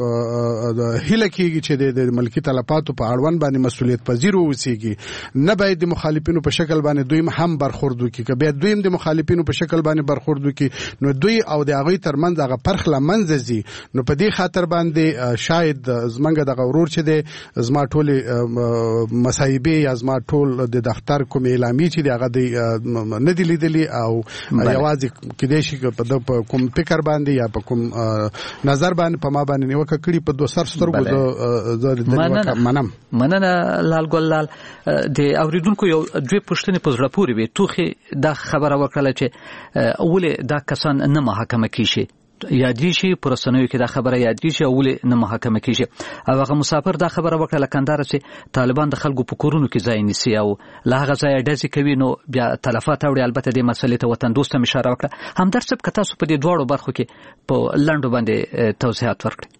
هیله کېږي چې د ملکي تلفاتو په اړوند باندې مسؤلیت پذیر اوسیږي. نه باید د مخالفینو په شکل باندې دوی هم برخورد وکړي. که بیا دوی د مخالفینو په شکل باندې برخورد وکړي نو دوی او د هغوی ترمنځ هغه فرق له منځه ځي. نو په دې خاطر باندې شاید زمونږ دغه ورور چې دی زما ټولې مصاحبې یا زما ټول د دفتر کوم اعلامیې چې دی هغه دی نه دي لیدلي او یوازې کیدای شي په کوم فکر باندې یا په کوم نظر باندې په ما باندې نیوکه کړي په دوه سر سترګو زه مننه لال ګل لال. د اوریدونکو یو دوی پوښتنې په زړه پورې وي توخې دا خبره وکړله چې ولې دا کسان نه محاکمه کیږي یادی شي پر رسنیو کې دا خبره یادی شي ولې نه محاکمه کیږي. او هغه مسافر دا خبره وکړه کندهار چې طالبان د خلکو په کورونو کې ځای نیسي او له هغه ځایه ډزې کوي نو بیا تلفات اوري. البته دې مسلې ته وطن دوست هم اشاره وکړه. همدرد صاحب که تاسو په دې دواړو برخو کې په لنډو باندې توضیحات ورکړئ.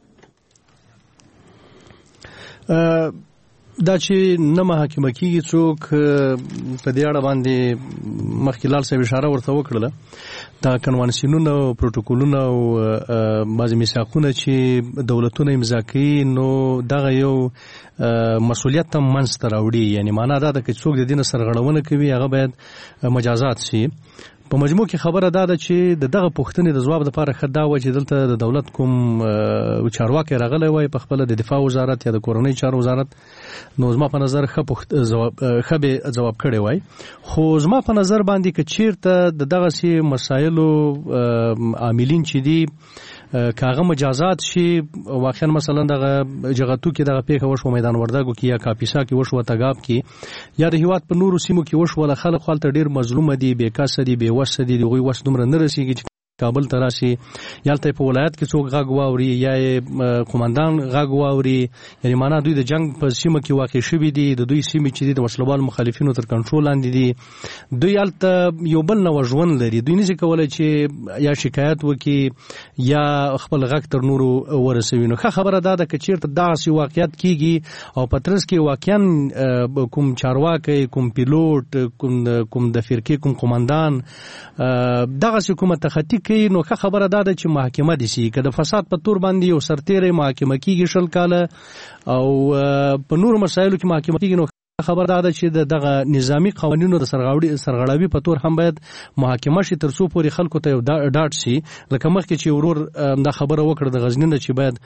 دا چې نه محاکمه کیږي څوک په دې اړه باندې مخکې لال صاحب اشاره ورته وکړله دا کنوانسیونونه او پروتوکولونه او بعضې میثاقونه چې دولتونه امضا کوي نو دغه یو مسؤلیت هم منځته راوړي. یعنی معنا دا ده که څوک د دې نه سرغړونه کوي هغه باید مجازات شي. په مجموع کې خبره دا ده چې دغه پوښتنې د ځواب لپاره ښه دا وه چې دلته د دولت کوم چارواکی راغلی وای په خپله د دفاع وزارت یا د کورنۍ چارو وزارت نو زما په نظر ښه به جواب کړی وای. خو زما په نظر باندې که چیرته د دغسې مسایلو عاملین چې دي کاغه مجازات شي واقعا مثلا دغه جغتو کې دغه پیښه وشو میدان وردګو کې یا کاپیسا کې وشو تګاب کې یا د هیواد په نورو سیمو کې وشو ول خلک خپل ډیر مظلوم دي بیکاسه دي بیوسه دي دوی وس دومره نه رسیږي کابل ته راشي یالته په ولایت کې څوک غږ واوري یا قومندان غږ واوري. یعنی معنا دوی د جنگ په سیمه کې واقع شوي دي د دوی سیمې چې د وسلوال مخالفینو تر کنټرول لاندې دي. دوی یالته یو بل نو ژوند لري. دوی نشي کولای چې یا شکایت وکړي یا خپل غږ تر نورو ورسوي. نو خبره دا ده چې چیرته داسې واقعیت کیږي او په ترڅ کې واقعا کوم چارواکي کوم پیلوټ کوم د فرقې کوم قومندان دغه کومه تخطی کوي نو خبره دا ده چې محاکمه دي شي. که د فساد په تور باندې یو سرتیری محاکمه کیږي 20 کاله او په نور مسایلو کې محاکمه کیږي نو خبر دا ده چې دغه نظامی قوانینو د سرغړاوي په تور هم باید محاکمه شي تر څو پورې خلکو ته ډاټ شي. لکه مخکې چې ورور دا خبره وکړه د غزنین چې باید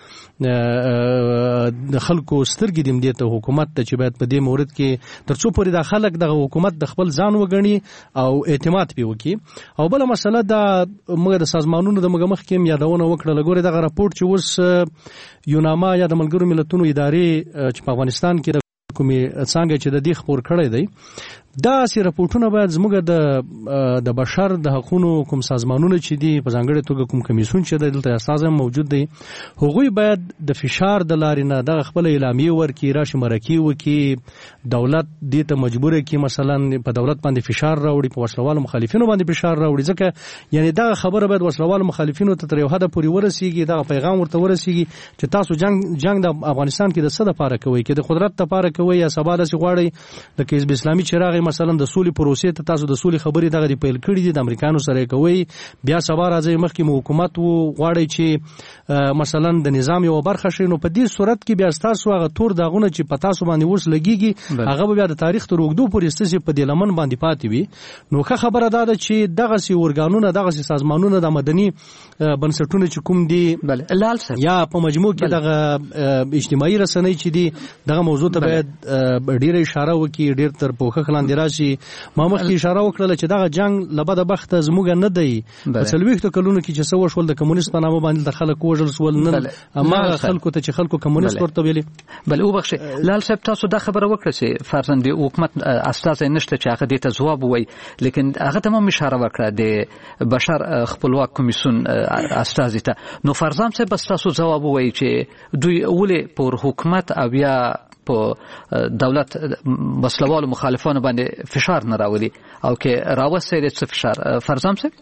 د خلکو سترګې دیم دي ته حکومت ته چې باید په دې مورد کې تر څو پورې د خلک د حکومت د خپل ځان وګڼي او اعتماد پی وکړي. او بل مسله دا موږ د سازمانونو د مخ کې یادونه وکړه لګوري دغه راپورټ چې اوس یوناما یا د ملګرو ملتونو ادارې چې په افغانستان کې کومې څنګه چې د دې خبر کړی دی دا سی راپورټونه باید زموږ د بشر د حقوقو کوم سازمانونه چې دي په ځانګړي توګه کوم کمیسیون چې دلته اساسا موجود دی هغوی باید د فشار د لارې نه د خپل اعلامیه ورکړي راشي مرکي وکړي دولت دې ته مجبور کړي مثلا په دولت باندې فشار راوړي په وسلوالو مخالفینو باندې فشار راوړي ځکه یعنی دا خبره باید وسلوالو مخالفینو ته تر یو حد پورې ورسیږي دا پیغام ورته ورسیږي چې تاسو جنگ د افغانستان کې د څه لپاره کوي کې د قدرت لپاره کوي یا سبا د غواړي د حزب اسلامي چراغ مثلا د سولې پروسې ته تاسو د سولې خبرې دغه پیل کړې دي د امریکانو سره کوي بیا سبا راځي مخکې حکومت غواړي چې مثلا د نظام یو برخه شي نو په دې صورت کې بیا تاسو هغه تور داغونه چې په تاسو باندې اوس لګيږي هغه بیا د تاریخ تر وګدو پورې ستاسو په دلمن باندې پاتې وي نو که خبره ده چې دغه سي اورګانونه دغه سي سازمانونه د مدني بنسټونه چې کوم دي لال سره یا په مجموع کې دغه اجتماعي رسنۍ چې دي دغه موضوع ته باید ډیره اشاره وکړي ډیر تر پوخه خلاندې راشي ما مخکې اشاره وکړه چې دغه جنگ لبد بخت زموږ نه دی په سلويخت کلونو کې چې سو شول د کمونیست په نامه باندې د خلک وژل سول نه اما خلکو ته چې خلکو کمونیست ورته ویلي بل او بخښه لال صاحب تاسو دا خبره وکړه چې فرضاً د حکومت اساس نشته چې هغه دې ته ځواب وایي لیکن هغه ته هم اشاره وکړه د بشر خپلواک کمیسیون اساس ته نو فرضاً چې بس تاسو ځواب وایي چې دوی ولې پر حکومت او یا په دولت وسلوالو مخالفانو باندې فشار نه راولي او که راوسته د فشار فرضاً څه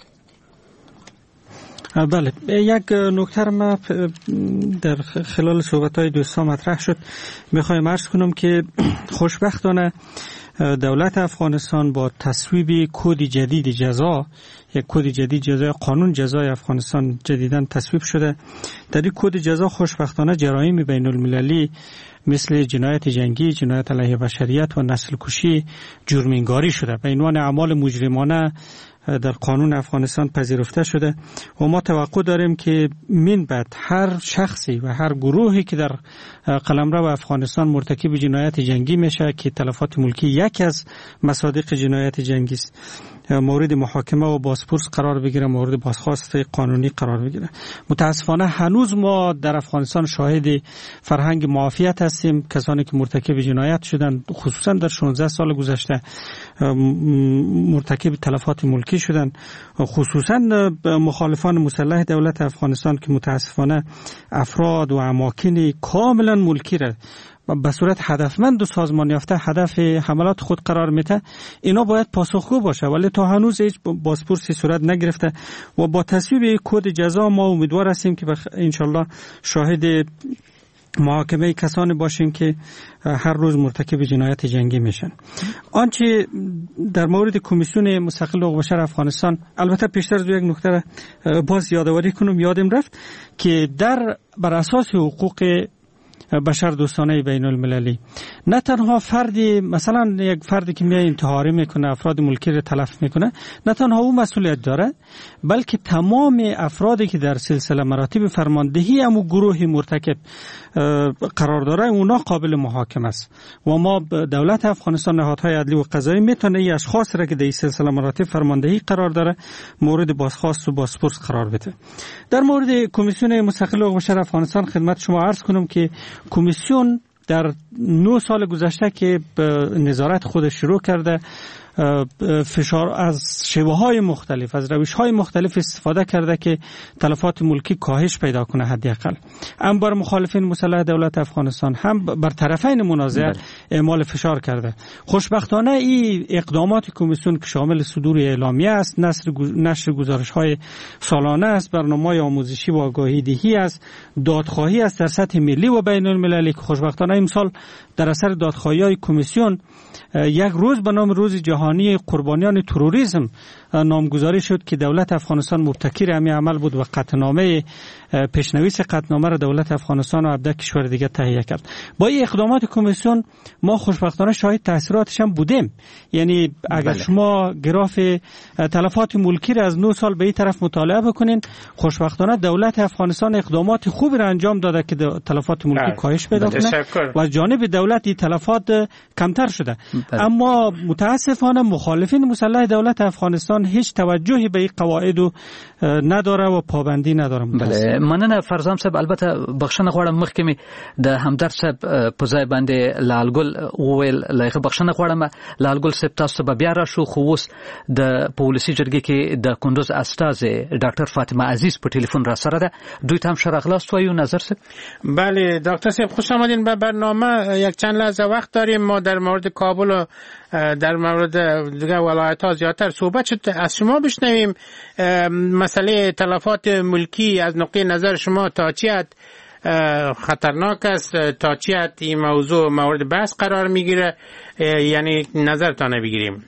بله یک نکته ما در خلال صحبت‌های دوستان مطرح شد میخوایم عرض کنم که خوشبختانه دولت افغانستان با تصویب کد جدید جزا یک کد جدید جزای قانون جزای افغانستان جدیداً تصویب شده در این کد جزا خوشبختانه جرایم بین المللی مثل جنایت جنگی، جنایت علیه بشریت و نسل کشی جرم‌انگاری شده به عنوان اعمال مجرمانه در قانون افغانستان پذیرفته شده و ما توقع داریم که من بعد هر شخصی و هر گروهی که در قلمرو افغانستان مرتکب جنایت جنگی میشه که تلفات ملکی یکی از مصادیق جنایت جنگی است مورد محاکمه و بازپرس قرار بگیره مورد بازخواست قانونی قرار بگیره متاسفانه هنوز ما در افغانستان شاهد فرهنگ معافیت هستیم کسانی که مرتکب جنایت شدن خصوصا در 16 سال گذشته مرتکب تلفات ملکی شدن خصوصا مخالفان مسلح دولت افغانستان که متاسفانه افراد و اماکن کاملا ملکی را به صورت هدفمند و سازمان یافته هدف حملات خود قرار میده اینا باید پاسخگو باشه ولی تا هنوز هیچ بازپرسی صورت نگرفته و با تصویب کد جزا ما امیدوار هستیم که انشالله شاهد محاکمه کسانی باشیم که هر روز مرتکب جنایت جنگی میشن. آنچه در مورد کمیسیون مستقل حقوق بشر افغانستان البته پیشتر از یک نکته باز یادآوری کنم یادم رفت که بر اساس حقوق بشر دوستانه بین المللی نه تنها فردی مثلا یک فردی که میاد انتحاری میکنه افراد ملکی رو تلف میکنه نه تنها او مسئولیت داره بلکه تمام افرادی که در سلسله مراتب فرماندهی همون گروه مرتکب قرار داره اونا قابل محاکمه است و ما دولت افغانستان نهادهای عدلی و قضایی میتونه این اشخاص را که در سلسله مراتب فرماندهی قرار داره مورد بازخواست و بازپرس قرار بده. در مورد کمیسیون مستقل حقوق بشر افغانستان خدمت شما عرض کنم که کمیسیون در 9 سال گذشته که نظارت خودش شروع کرده فشار از شیوه‌های مختلف از روش‌های مختلف استفاده کرده که تلفات ملکی کاهش پیدا کنه حداقل هم بر مخالفین مسلح دولت افغانستان هم بر طرفین منازعه اعمال فشار کرده. خوشبختانه این اقدامات کمیسیون که شامل صدور اعلامیه است نشر گزارش‌های سالانه است برنامه‌های آموزشی و آگاهی دهی است دادخواهی است در سطح ملی و بین المللی که خوشبختانه امسال در اثر دادخواهی‌های کمیسیون یک روز به نام روز جهانی قربانیان تروریسم نامگذاری شد که دولت افغانستان مبتکر همین عمل بود و قطعنامه پیشنویس قطعنامه را دولت افغانستان و 17 کشور دیگه تهیه کرد. با این اقدامات کمیسیون ما خوشبختانه شاهد تاثیراتش هم بودیم. یعنی اگر شما گراف تلفات ملکی را از 9 سال به این طرف مطالعه بکنین خوشبختانه دولت افغانستان اقدامات خوبی را انجام داده که تلفات ملکی کاهش پیدا کنه و از جانب دولت این تلفات کمتر شده. اما متاسفانه متاسفانه مخالفین مسلح دولت افغانستان هیچ توجهی به این قواعد نداره و پابندی نداره. بله مننه فرزام صاحب. البته بخښنه غواړم مخکې مې د همدرد صاحب په ځای باندې لالګل وویل لایغه بخښنه غواړم لالګل صاحب تاسو به بیا راشو خو اوس د پولیسي جرګې کې د کندوز استازي ډاکټر فاطمه عزیز په ټلیفون را سره ده. دوی ته هم ښه راغلاست وایو نظر صاحب. بله دکتر صاحب خوش آمدین به برنامه. یک چند لحظه وقت داریم. ما در مورد کابل و در مورد دیگه ولایت ها زیادتر صحبت شد. از شما بشنویم مسئله تلفات ملکی از نقطه نظر شما تا چی حد خطرناک است، تا چی حد این موضوع مورد بحث قرار میگیره، یعنی نظرتان بگیریم.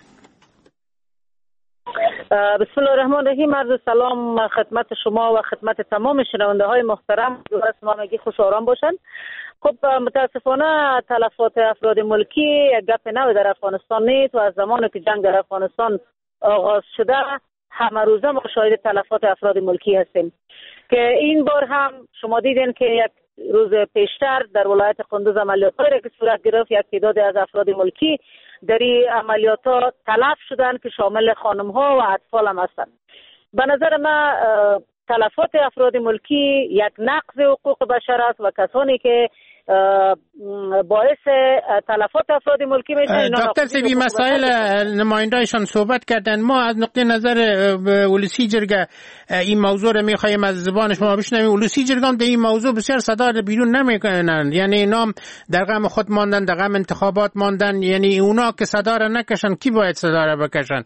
بسم الله الرحمن الرحیم. عرض سلام خدمت شما و خدمت تمام شنونده های محترم. همگی خوش آرام باشند. خب متاسفانه تلفات افراد ملکی گپ نو در افغانستان نیست و از زمانی که جنگ در افغانستان آغاز شده همه روزه ما شاهد تلفات افراد ملکی هستیم که این بار هم شما دیدین که یک روز پیشتر در ولایت کندوز عملیات‌هایی که صورت گرفت یک تعداد از افراد ملکی در این عملیات‌ها تلف شدند که شامل خانم‌ها و اطفال هم هستند. به نظر من تلفات افراد ملکی یک نقض حقوق بشر است و کسانی که باعث تلفات افراد ملکی میشن. دکتر سیبی مسائل نمایندهایشان صحبت کردن. ما از نقطه نظر ولسی جرگه این موضوع رو میخوایم از زبان شما بشنویم. ولسی جرگه هم در این موضوع بسیار صدا رو بیرون نمیکنن، یعنی اینا در غم خود ماندن، در غم انتخابات ماندن. یعنی اونا که صدا رو نکشن کی باید صدا رو بکشن؟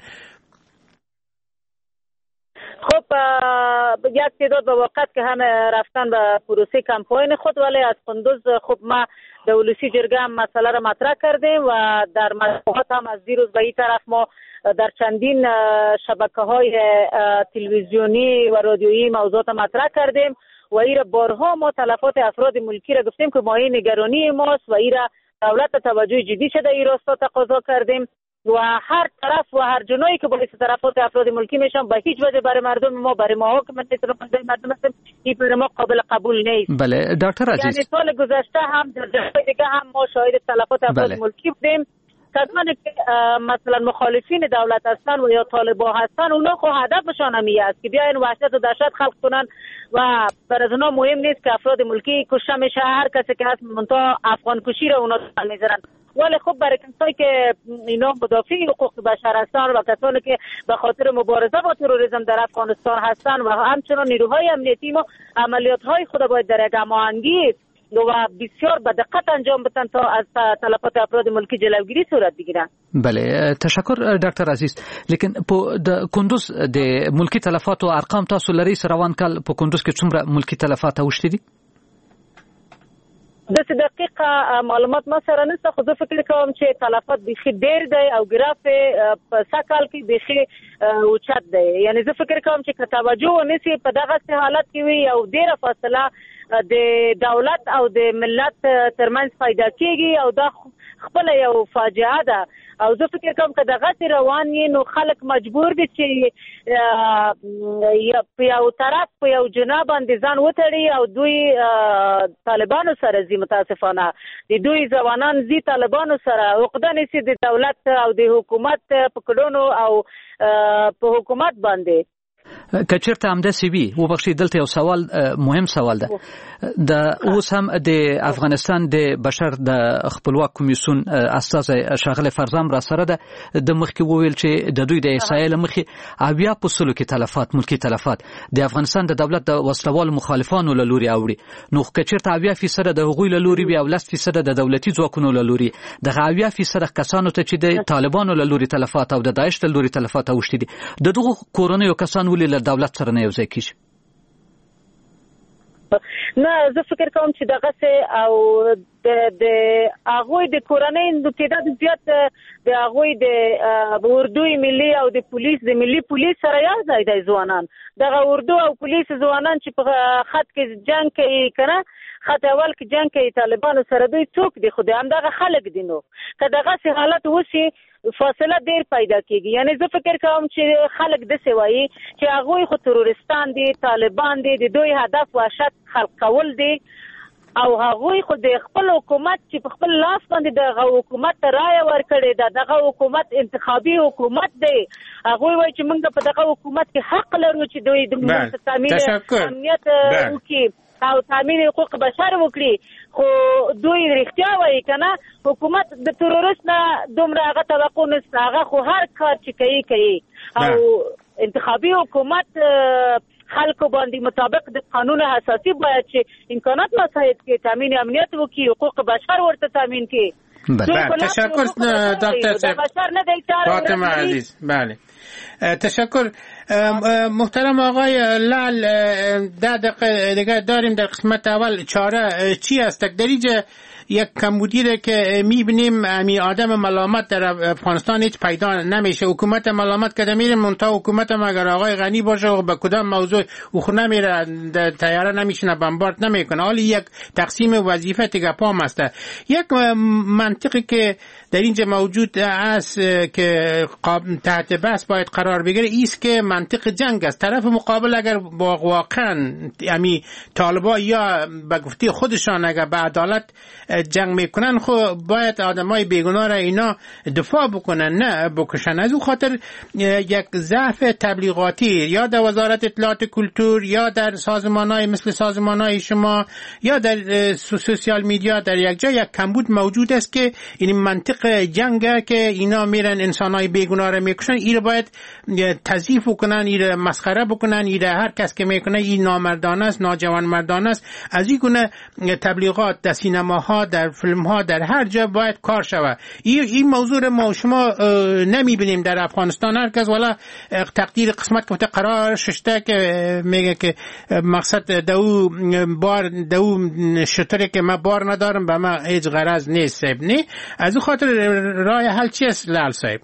خب یک تعداد به وقت که همه رفتن به پروسه کمپاین خود، ولی از کندوز خب ما در ولسی جرگه هم مسئله را مطرح کردیم و در مطبوعات هم از دیروز به این طرف ما در چندین شبکه‌های تلویزیونی و رادیویی موضوعات مطرح کردیم و این را بارها ما تلفات افراد ملکی را گفتیم که ما این نگرانی ماست و این را دولت توجه جدی شده این راستا تقاضا کردیم و هر طرف و هر جنایی که باعث تلفات افراد ملکی میشن به هیچ وجه برای مردم ما، برای ما که مردم هستیم، این برای ما قابل قبول نیست. بله دکتر عزیز، یعنی سال گذشته هم در جای دیگه هم ما شاهد تلفات افراد ملکی بودیم. کسانی که مثلا مخالفین دولت هستن و یا طالبان هستن اونا خو هدفشان همیه است که بیاین وحشت و دهشت خلق کنن و برای اونا مهم نیست که افراد ملکی کشته میشه، هر کسی که هست منتها افغان کشی رو اونا میذارن. ولی خب برای کسانی که اینا مدافع حقوق بشر هستن و کسانی که به خاطر مبارزه با تروریسم در افغانستان هستن و همچنان نیروهای امنیتی ما عملیات‌های خود باید در یک هماهنگی و بسیار به دقت انجام بدن تا از تلفات افراد ملکی جلوگیری صورت بگیرن. بله تشکر ډاکټر عزیز. لیکن په د کندوز د ملکی تلفات او ارقام تاسو لري روان کال په کندوز کې څومره ملکی تلفات اوښتي دي؟ داسې دقیق معلومات ما سره نشته، خو زه فکر کوم چې تلفات بیخي ډیر دی او ګراف په سکهال کې بیخي اوچت دی. یعنی زه فکر کوم چې که توجه ونیسي په دغه حالت کې وي او ډیره فاصله د دولت او د ملت ترمنځ پیدا کیږي او دا خپل یو فاجعه ده او زه فکر کوم که دغه روان یې نو خلک مجبور دي چې په یو طرف په یو جناه باندې ځان وتړي او دوی طالبانو سره ځي. متاسفانه د دوی ځوانان ځي طالبانو سره عقده نیسي د دولت او د حکومت په کړنو او په حکومت باندې. که چیرته همداسې وي وبخښئ دلته یو سوال مهم سوال ده د اوس هم د افغانستان د بشر د خپلواک کمیسیون استازی ښاغلی فرزام را سره ده د مخکې وویل چې د دوی د احصایې له مخې 80% کې تلفات ملکي تلفات د افغانستان د دولت د وسلوالو مخالفانو له لوري اوړي. نو که چیرته 80% د هغوی له لوري وي او 10% د دولتي ځواکونو له لوري دغه 80% کسانو ته چې د طالبانو له لوري تلفات او د داعش له لوري تلفات اوښتي دي د دغو کورنیو کسان ولې له دولت سره نه یو ځای کیږي؟ نه زه فکر کوم چې دغه او د هغوی د کورنۍ د تعداد زیات د هغوی د اردوی ملي او د پولیس د ملي پولیس سره یو ځای دی ځوانان. دغه اردو او پولیس ځوانان چې په خط کې جنگ کوي کنه، خط اول کې جنگ کوي طالبانو سره، دوی څوک دي؟ خو د همدغه خلک دي. نو که دغه حالت وشي فاصله ډیر پیدا کیږي. یعنی زه فکر کوم چې خلک داسې وایي چې هغوی خو تروریستان دي، طالبان دي، د دوی هدف وحشت خلق کول دي او هغوی خو د خپل حکومت چې په خپل لاس باندې د حکومت رایه ورکړې ده، دغه حکومت انتخابي حکومت دی. هغوی وایي چې موږ په دغه حکومت کې حق لرو چې دوی د تامین امنیت وکړي او تامین حقوق بشر وکړي. خو دوی رښتیا وایي که نه، حکومت د تروریست نه دومره هغه توقع نشته. هغه خو هر کار چې کوي او انتخابي حکومت خلکو باندې مطابق د قانون اساسي باید چې امکانات مساعد کې تامین امنیت وکړي، حقوق بشر ورته تامین کړي. تشکر دکتر صاحب فاطمه عزیز. بله تشکر محترم آقای لعل. 10 دقیقه دیگه داریم. در قسمت اول چاره چی است؟ در اینجا یک کمبودی را که میبینیم امی آدم ملامت در افغانستان هیچ پیدا نمیشه. حکومت ملامت کده میره، منتها حکومت هم اگر آقای غنی باشه و به کدام موضوع او نمیره، در طیاره نمیشینه، بمبارد نمیکنه. حالی یک تقسیم وظیفه تگپام است. یک منطقی که در اینجا موجود است که تحت بحث باید قرار بگیره ایست که منطق جنگ است. طرف مقابل اگر واقعا امی طالبا یا به گفته خودشان اگر به عدالت جنگ میکنن، خب باید آدمای بیگناه را اینا دفاع بکنن، نه بکشن. از اون خاطر یک ضعف تبلیغاتی یا در وزارت اطلاعات کلتور یا در سازمانهای مثل سازمانهای شما یا در سوشیال میدیا در یک جا یک کمبود موجود است که این منطق جنگه که اینا میرن انسانهای بیگناه را میکشن. این باید تضعیف بکنن، این مسخره بکنن، این هر کس که میکنه این نامردانه است، ناجوان مردانه است. از این گونه تبلیغات در سینماها، در فیلم ها، در هر جا باید کار شود. این موضوع ما شما نمیبینیم در افغانستان. هر کس والا تقدیر قسمت که قرار ششته که میگه که مقصد دو بار دو شتره که ما بار ندارم به ما هیچ غرض نیست صاحب. نه از اون خاطر راه حل چی است لعل صاحب؟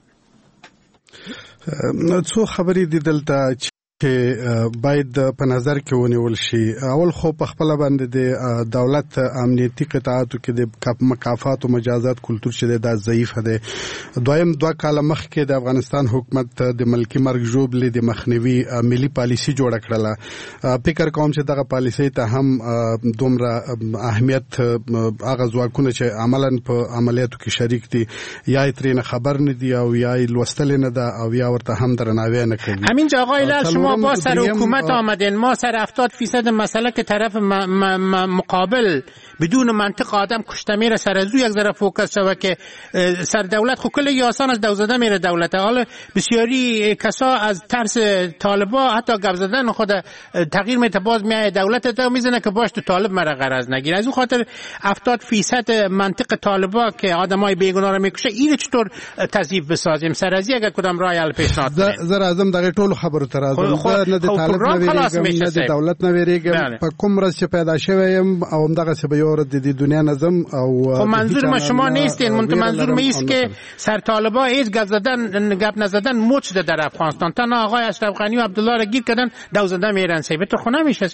څو خبرې دي دلته چې باید په نظر کې ونیول شي. اول خو په خپل باندې د دولت امنیتي قطاعاتو کې د مکافات او مجازات کلتور چې د ضعیف دی. دویم 2 کال مخکې د افغانستان حکومت د ملکی مرګ ژوبلې د مخنیوي ملي پالیسي جوړه کړله. فکر کوم چې دغه پالیسي ته هم دومره اهمیت هغه ځواکونه چې عملاً په عملیاتو کې شریک دي یا یې ترې خبر نه دي او یا یې لوستل نه ده او یا ورته هم درناوی نه کوي. همین آقای لعل شما با سر حکومت آمدین، ما سر 70% مسئله که طرف مقابل بدون منطق آدم کشته میره سر از یک ذره فوکس شوه که سر دولت خو کلی آسان از دو زده میره دولت. حالا بسیاری کسا از ترس طالبا حتی گپ زدن خود تغییر میته، باز میای دولت تا میزنه که باش تو طالب مرا غرض نگیره. از اون خاطر 70% منطق طالبا که آدمای بیگناه رو میکشه این چطور تضعیف بسازیم؟ سر از اگر کدام راه حل پیشنهاد کنید. زر اعظم دغه ټولو خبرو تر اعظم نه د طالب نه د دولت نه ویریږم. په کوم ورځ چې پیدا شوم او همدغه څه به یو ورځ د دنیا نظم او خب منظور ما شما نیستین، منظور ما است که سر طالبا هیچ گپ نزدن موج ده در افغانستان. تا آقای اشرف غنی و عبدالله را گیر کردن دو زده میرن سیبه تو خو نمیشه.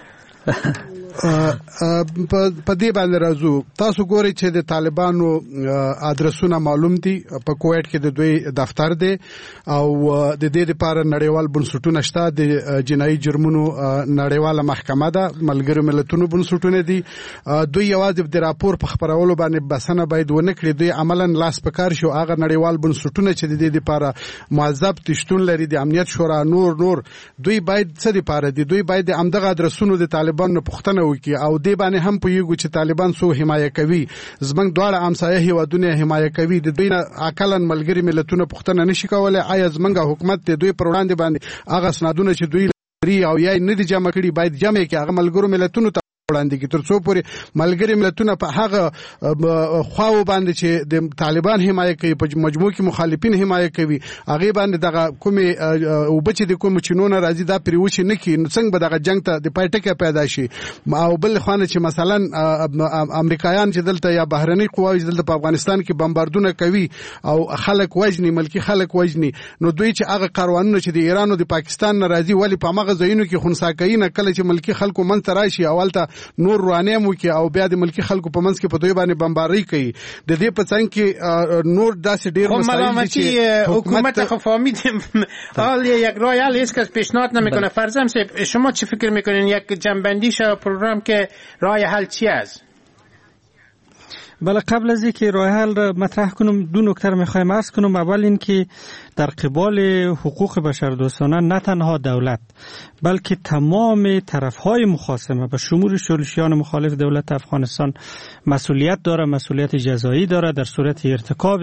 په دې باندې راځو. تاسو ګورئ چې د طالبانو ادرسونه معلوم دي. په کویت کې د دوی دفتر دی او د دې لپاره نړیوال بنسټونه شته. د جنایي جرمونو نړیواله محکمه ده، ملګرو ملتونو بنسټونه دي. دوی یوازې د راپور په خبرولو باندې بسنه باید ونه کړي، دوی عملاً لاس پکار شو هغه نړیوال بنسټونه چې د دې لپاره معذب تشتون لري، د امنیت شورا نور دوی باید څه لپاره دي؟ دوی باید همدغه ادرسونو د طالبانو پوښتنه وکړي او دې باندې هم پوهیږو چې طالبان څو حمایه کوي. زمنګ دواړه همسایه هیوادونه حمایه کوي. د دوی نه عقلاً ملګري ملتونه پوښتنه نشي کولای آیا زمنګ حکومت د دوی پر وړاندې باندې هغه سندونه چې دوی لري او یا نه دي جمع کړي باید جمع کړي هغه ملګرو ملتونو ته وړاندې کی ترڅو پورې ملګری ملتونه په هغه خواو باندې چې د طالبان حمایت کوي په مجموع کې مخالفین حمایت کوي هغه باندې دغه کومه او بچ د کوم چینونه راځي دا پریوچ نه کی څنګه به دغه جنگ ته د پټکه پیدا شي. او بل خوانه چې مثلا امریکایان چې دلته یا بهرنی قواوی دلته په افغانستان کې بمباردونه کوي او خلک وژني، ملکی خلک وژني، نو دوی چې هغه قانونونه چې د ایران او د پاکستان ناراضي ولی په هغه ځایونو کې خنثی کوي نه کله چې ملکی خلکو منځ راشي اولته نور روانه مو کې او بیا د ملکی خلکو په منځ کې په دوی باندې بمباری کوي. د دې په څنګه کې نور داسې ډیر مسایل چې حکومت خو فهمیدیم حال یک راه حل هیچ کس پیشنهاد نمیکنه. فرضاً شما چی فکر میکنین یک جنبندی شو پروگرام که راه حل چی است؟ بله قبل از اینکه راه حل را مطرح کنم دو نکته را میخوایم عرض کنم. اول این که در قبال حقوق بشردوستانه نه تنها دولت بلکه تمام طرفهای مخاصمه به شمول شورشیان مخالف دولت افغانستان مسئولیت داره، مسئولیت جزایی داره در صورت ارتکاب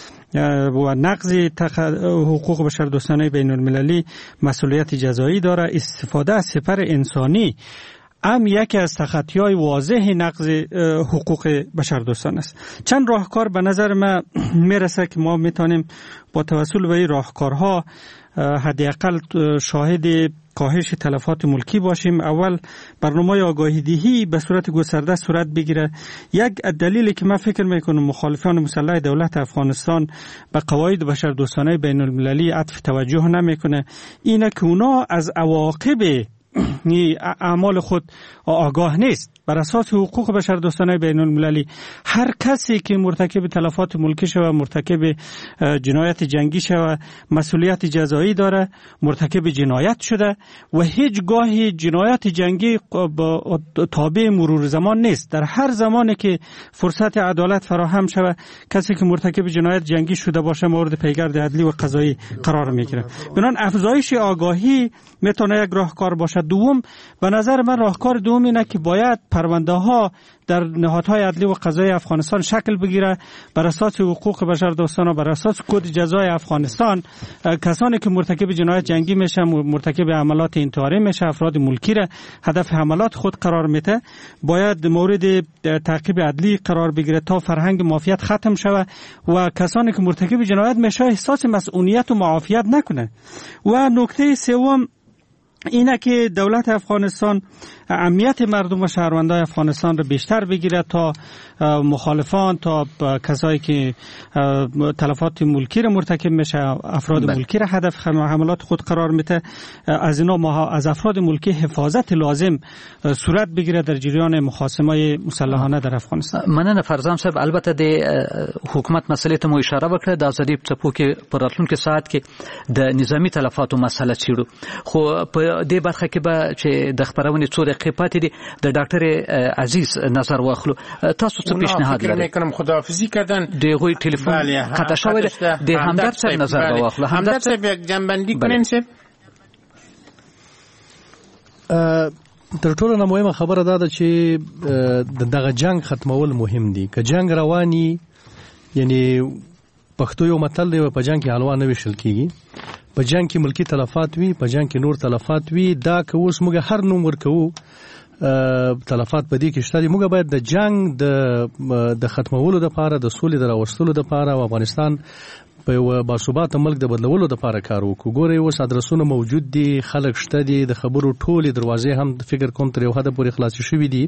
و نقض حقوق بشردوستانه بین المللی، مسئولیت جزایی داره. استفاده از سپر انسانی یکی از تخطی‌های واضح نقض حقوق بشردوستان است. چند راهکار به نظر من میرسه که ما میتونیم با توسل به این راهکارها حداقل شاهد کاهش تلفات ملکی باشیم. اول برنامه آگاهی دهی به صورت گسترده صورت بگیره. یک دلیلی که من فکر میکنم مخالفان مسلح دولت افغانستان به قواعد بشردوستانه بین المللی عطف توجه نمیکنه اینه که اونا از عواقب اعمال خود آگاه نیست. بر اساس حقوق بشردوستانه بین المللی هر کسی که مرتکب تلفات ملکی شود، مرتکب جنایت جنگی شود، مسئولیت جزایی داره، مرتکب جنایت شده و هیچ گاهی جنایت جنگی تابع مرور زمان نیست. در هر زمانی که فرصت عدالت فراهم شود کسی که مرتکب جنایت جنگی شده باشه مورد پیگرد عدلی و قضایی قرار میگیره. بنابراین افزایش آگاهی میتونه یک راهکار باشه. دوم به نظر من راهکار دوم اینه که باید پرونده ها در نهادهای عدلی و قضایی افغانستان شکل بگیره بر اساس حقوق بشردوستانه، بر اساس کد جزای افغانستان. کسانی که مرتکب جنایت جنگی میشه، مرتکب عملات انتحاری میشه، افراد ملکی را هدف حملات خود قرار میده، باید مورد تعقیب عدلی قرار بگیره تا فرهنگ مافیات ختم شود و کسانی که مرتکب جنایت میشه احساس مسئولیت و معافیت نکنه. و نکته سوم اینه که دولت افغانستان امنیت مردم و شهروندان افغانستان را بیشتر بگیره تا مخالفان، تا کسایی که تلفات ملکی را مرتکب میشه، افراد ملکی را هدف حملات خود قرار میده، از اینا ما از افراد ملکی حفاظت لازم صورت بگیره در جریان مخاصمای مسلحانه در افغانستان. مننه فرزام صاحب. البته د حکومت مسئله ته مو اشاره وکړه د ازادي څپو کې پر راتلونکي ساعت کې د نظامی تلفاتو مسله چیرو، خو په دې برخه کې به چې د خبرونې څو دقیقې پاتې دي د ډاکټر عزیز نظر واخلو. تاسو څه پیشنهاد لرئ؟ میکنم خداحافظی کردن د هغوی ټلیفون قطع شوی د همدرد صاحب نظر واخلو. همدرد صاحب یک جنبندی کنین صاحب. تر ټولو نه مهمه خبره دا ده چې دغه جنگ ختمول مهم دي. که جنگ رواني یعنی پښتو یو متل دی په جنگ کې حلوا نه ویشل کیږي. په جنگ کې ملکی تلفات وي، په جنگ کې نور تلفات وي. دا که اوس موږ هر نوم ورکوو تلفات په دې کې شته دي. موږ باید د جنگ د ختمولو لپاره، د سولې د راوستلو لپاره او افغانستان په یو باثباته ملک د بدلولو لپاره کار وکړو. ګورئ اوس ادرسونه موجود دي، خلک شته دي، د خبرو ټولې دروازې هم فکر کوم تر یو حده پورې خلاصې شوي دي.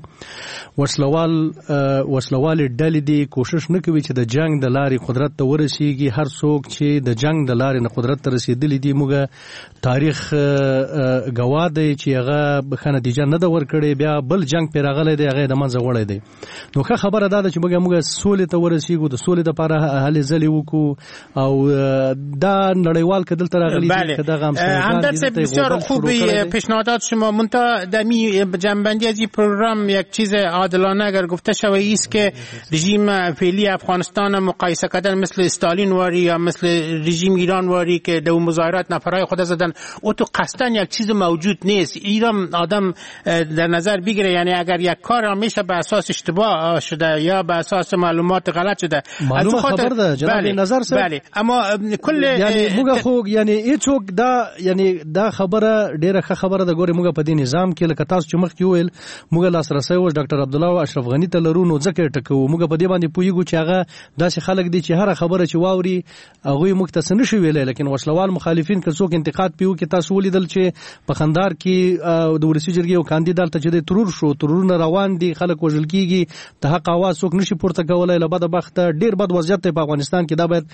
وسلوالې ډلې دي کوشش نه کوي چې د جنگ د لارې قدرت ته ورسیږي. هر څوک چې د جنگ د لارې نه قدرت ته رسېدلي دي موږ تاریخ ګواه دی چې هغه ښه نتیجه نه ده ورکړې، بیا بل جنگ پرې راغلی دی، هغه یې د منځه وړی دی. نو ښه خبره دا ده چې موږ سولې ته ورسیږو، د سولې دپاره هلې ځلې وکړو او دا نړیوال که دلته راغلی دي که دغه همدرد صاحب بسیار خوب پیشنهادات شما. منتها دمی جنبندی از این پروگرام یک چیز عادلانه اگر گفته شود است که رژیم فعلی افغانستان مقایسه کردن مثل استالین واری یا مثل رژیم ایران واری که دو مظاهرات نفرای خود زدن او تو قصداً یک چیز موجود نیست. ایران آدم در نظر بگیره، یعنی اگر یک کار میشه به اساس اشتباه شده یا به اساس معلومات غلط شده معلومه خبر ده جناب نظر صاحب. بله اما کل یعنی موږ خو یعنی هیڅوک دا یعنی دا خبره ډیره ښه خبره ده. ګوري موږ په دې نظام کې لکه تاسو چې مخکې وویل موږ لاسرسی و ډاکټر عبدالله او اشرف غنی ته لرو، نو ځکه ټکو موږ په دې باندې پوهیږو چې هغه داسې خلک دي چې هر خبره چې واوري هغوی موږ ته څه نشي ویلی. لیکن وسلوال مخالفین که څوک انتقاد پیو کې تاسو ولیدل چې په خندار کې د ولسي جرګې یو کاندید دلته چې د ترور شو، ترورونه روان دي، خلک وژل کیږي، د حق اواز څوک نشي پورته کولی. له بده بخته ډیر بد وضعیت دی په افغانستان کې. دا باید تاسو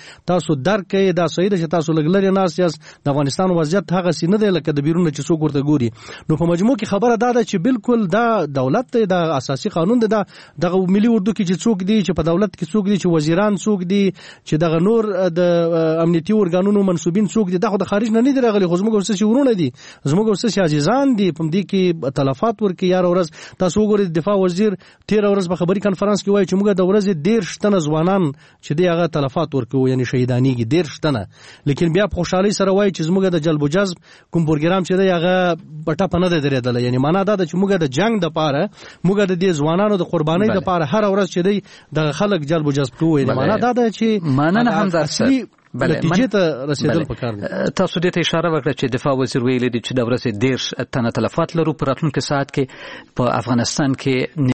تاسو درک کړئ دا صحیح ده چې تاسو لګلري ناس یاست د افغانستان وضعیت هغه سینه دی لکه د بیرون چې څوک ورته ګوري نو په مجموع کې خبره ده چې بالکل دا دولت دی دا اساسي قانون دی دا د ملي اردو کې چې څوک دی چې په دولت کې څوک دی چې وزیران څوک دی چې دغه نور د امنیتي ارګانونو منسوبین څوک دي دغه د خارج نه دی راغلي خو زموږ ورسره ورونه دي زموږ ورسره عزیزان دي په دې کې تلفات ورکي یار ورځ تاسو وګورئ دفاع وزیر 13 ورځ په خبري کانفرنس کې وایي چې موږ د ورځې 13 تنه ځوانان چې دی هغه تلفات ورکو یعنی شهیدانیږي 13 تنه لیکن بیا په خوشحالي سره وایي چې زموږ د جلب و جذب کوم پروګرام چې دی هغه پټه پنه ده درېدل یعنی معنا دا چې موږ د جنگ د پاره موږ د دې ځوانانو د قربانۍ د پاره هر ورځ چې دی د خلک جلب و جذب کوي یعنی معنا دا ده چې ماننه هم درسي نتیجه ته رسیدل پکار دي تاسو دې ته اشاره وکړه چې دفاع وزیر ویلي چې د ورځې 10 تنه تلفات لرو پر راتلونکي ساعت کې په افغانستان کې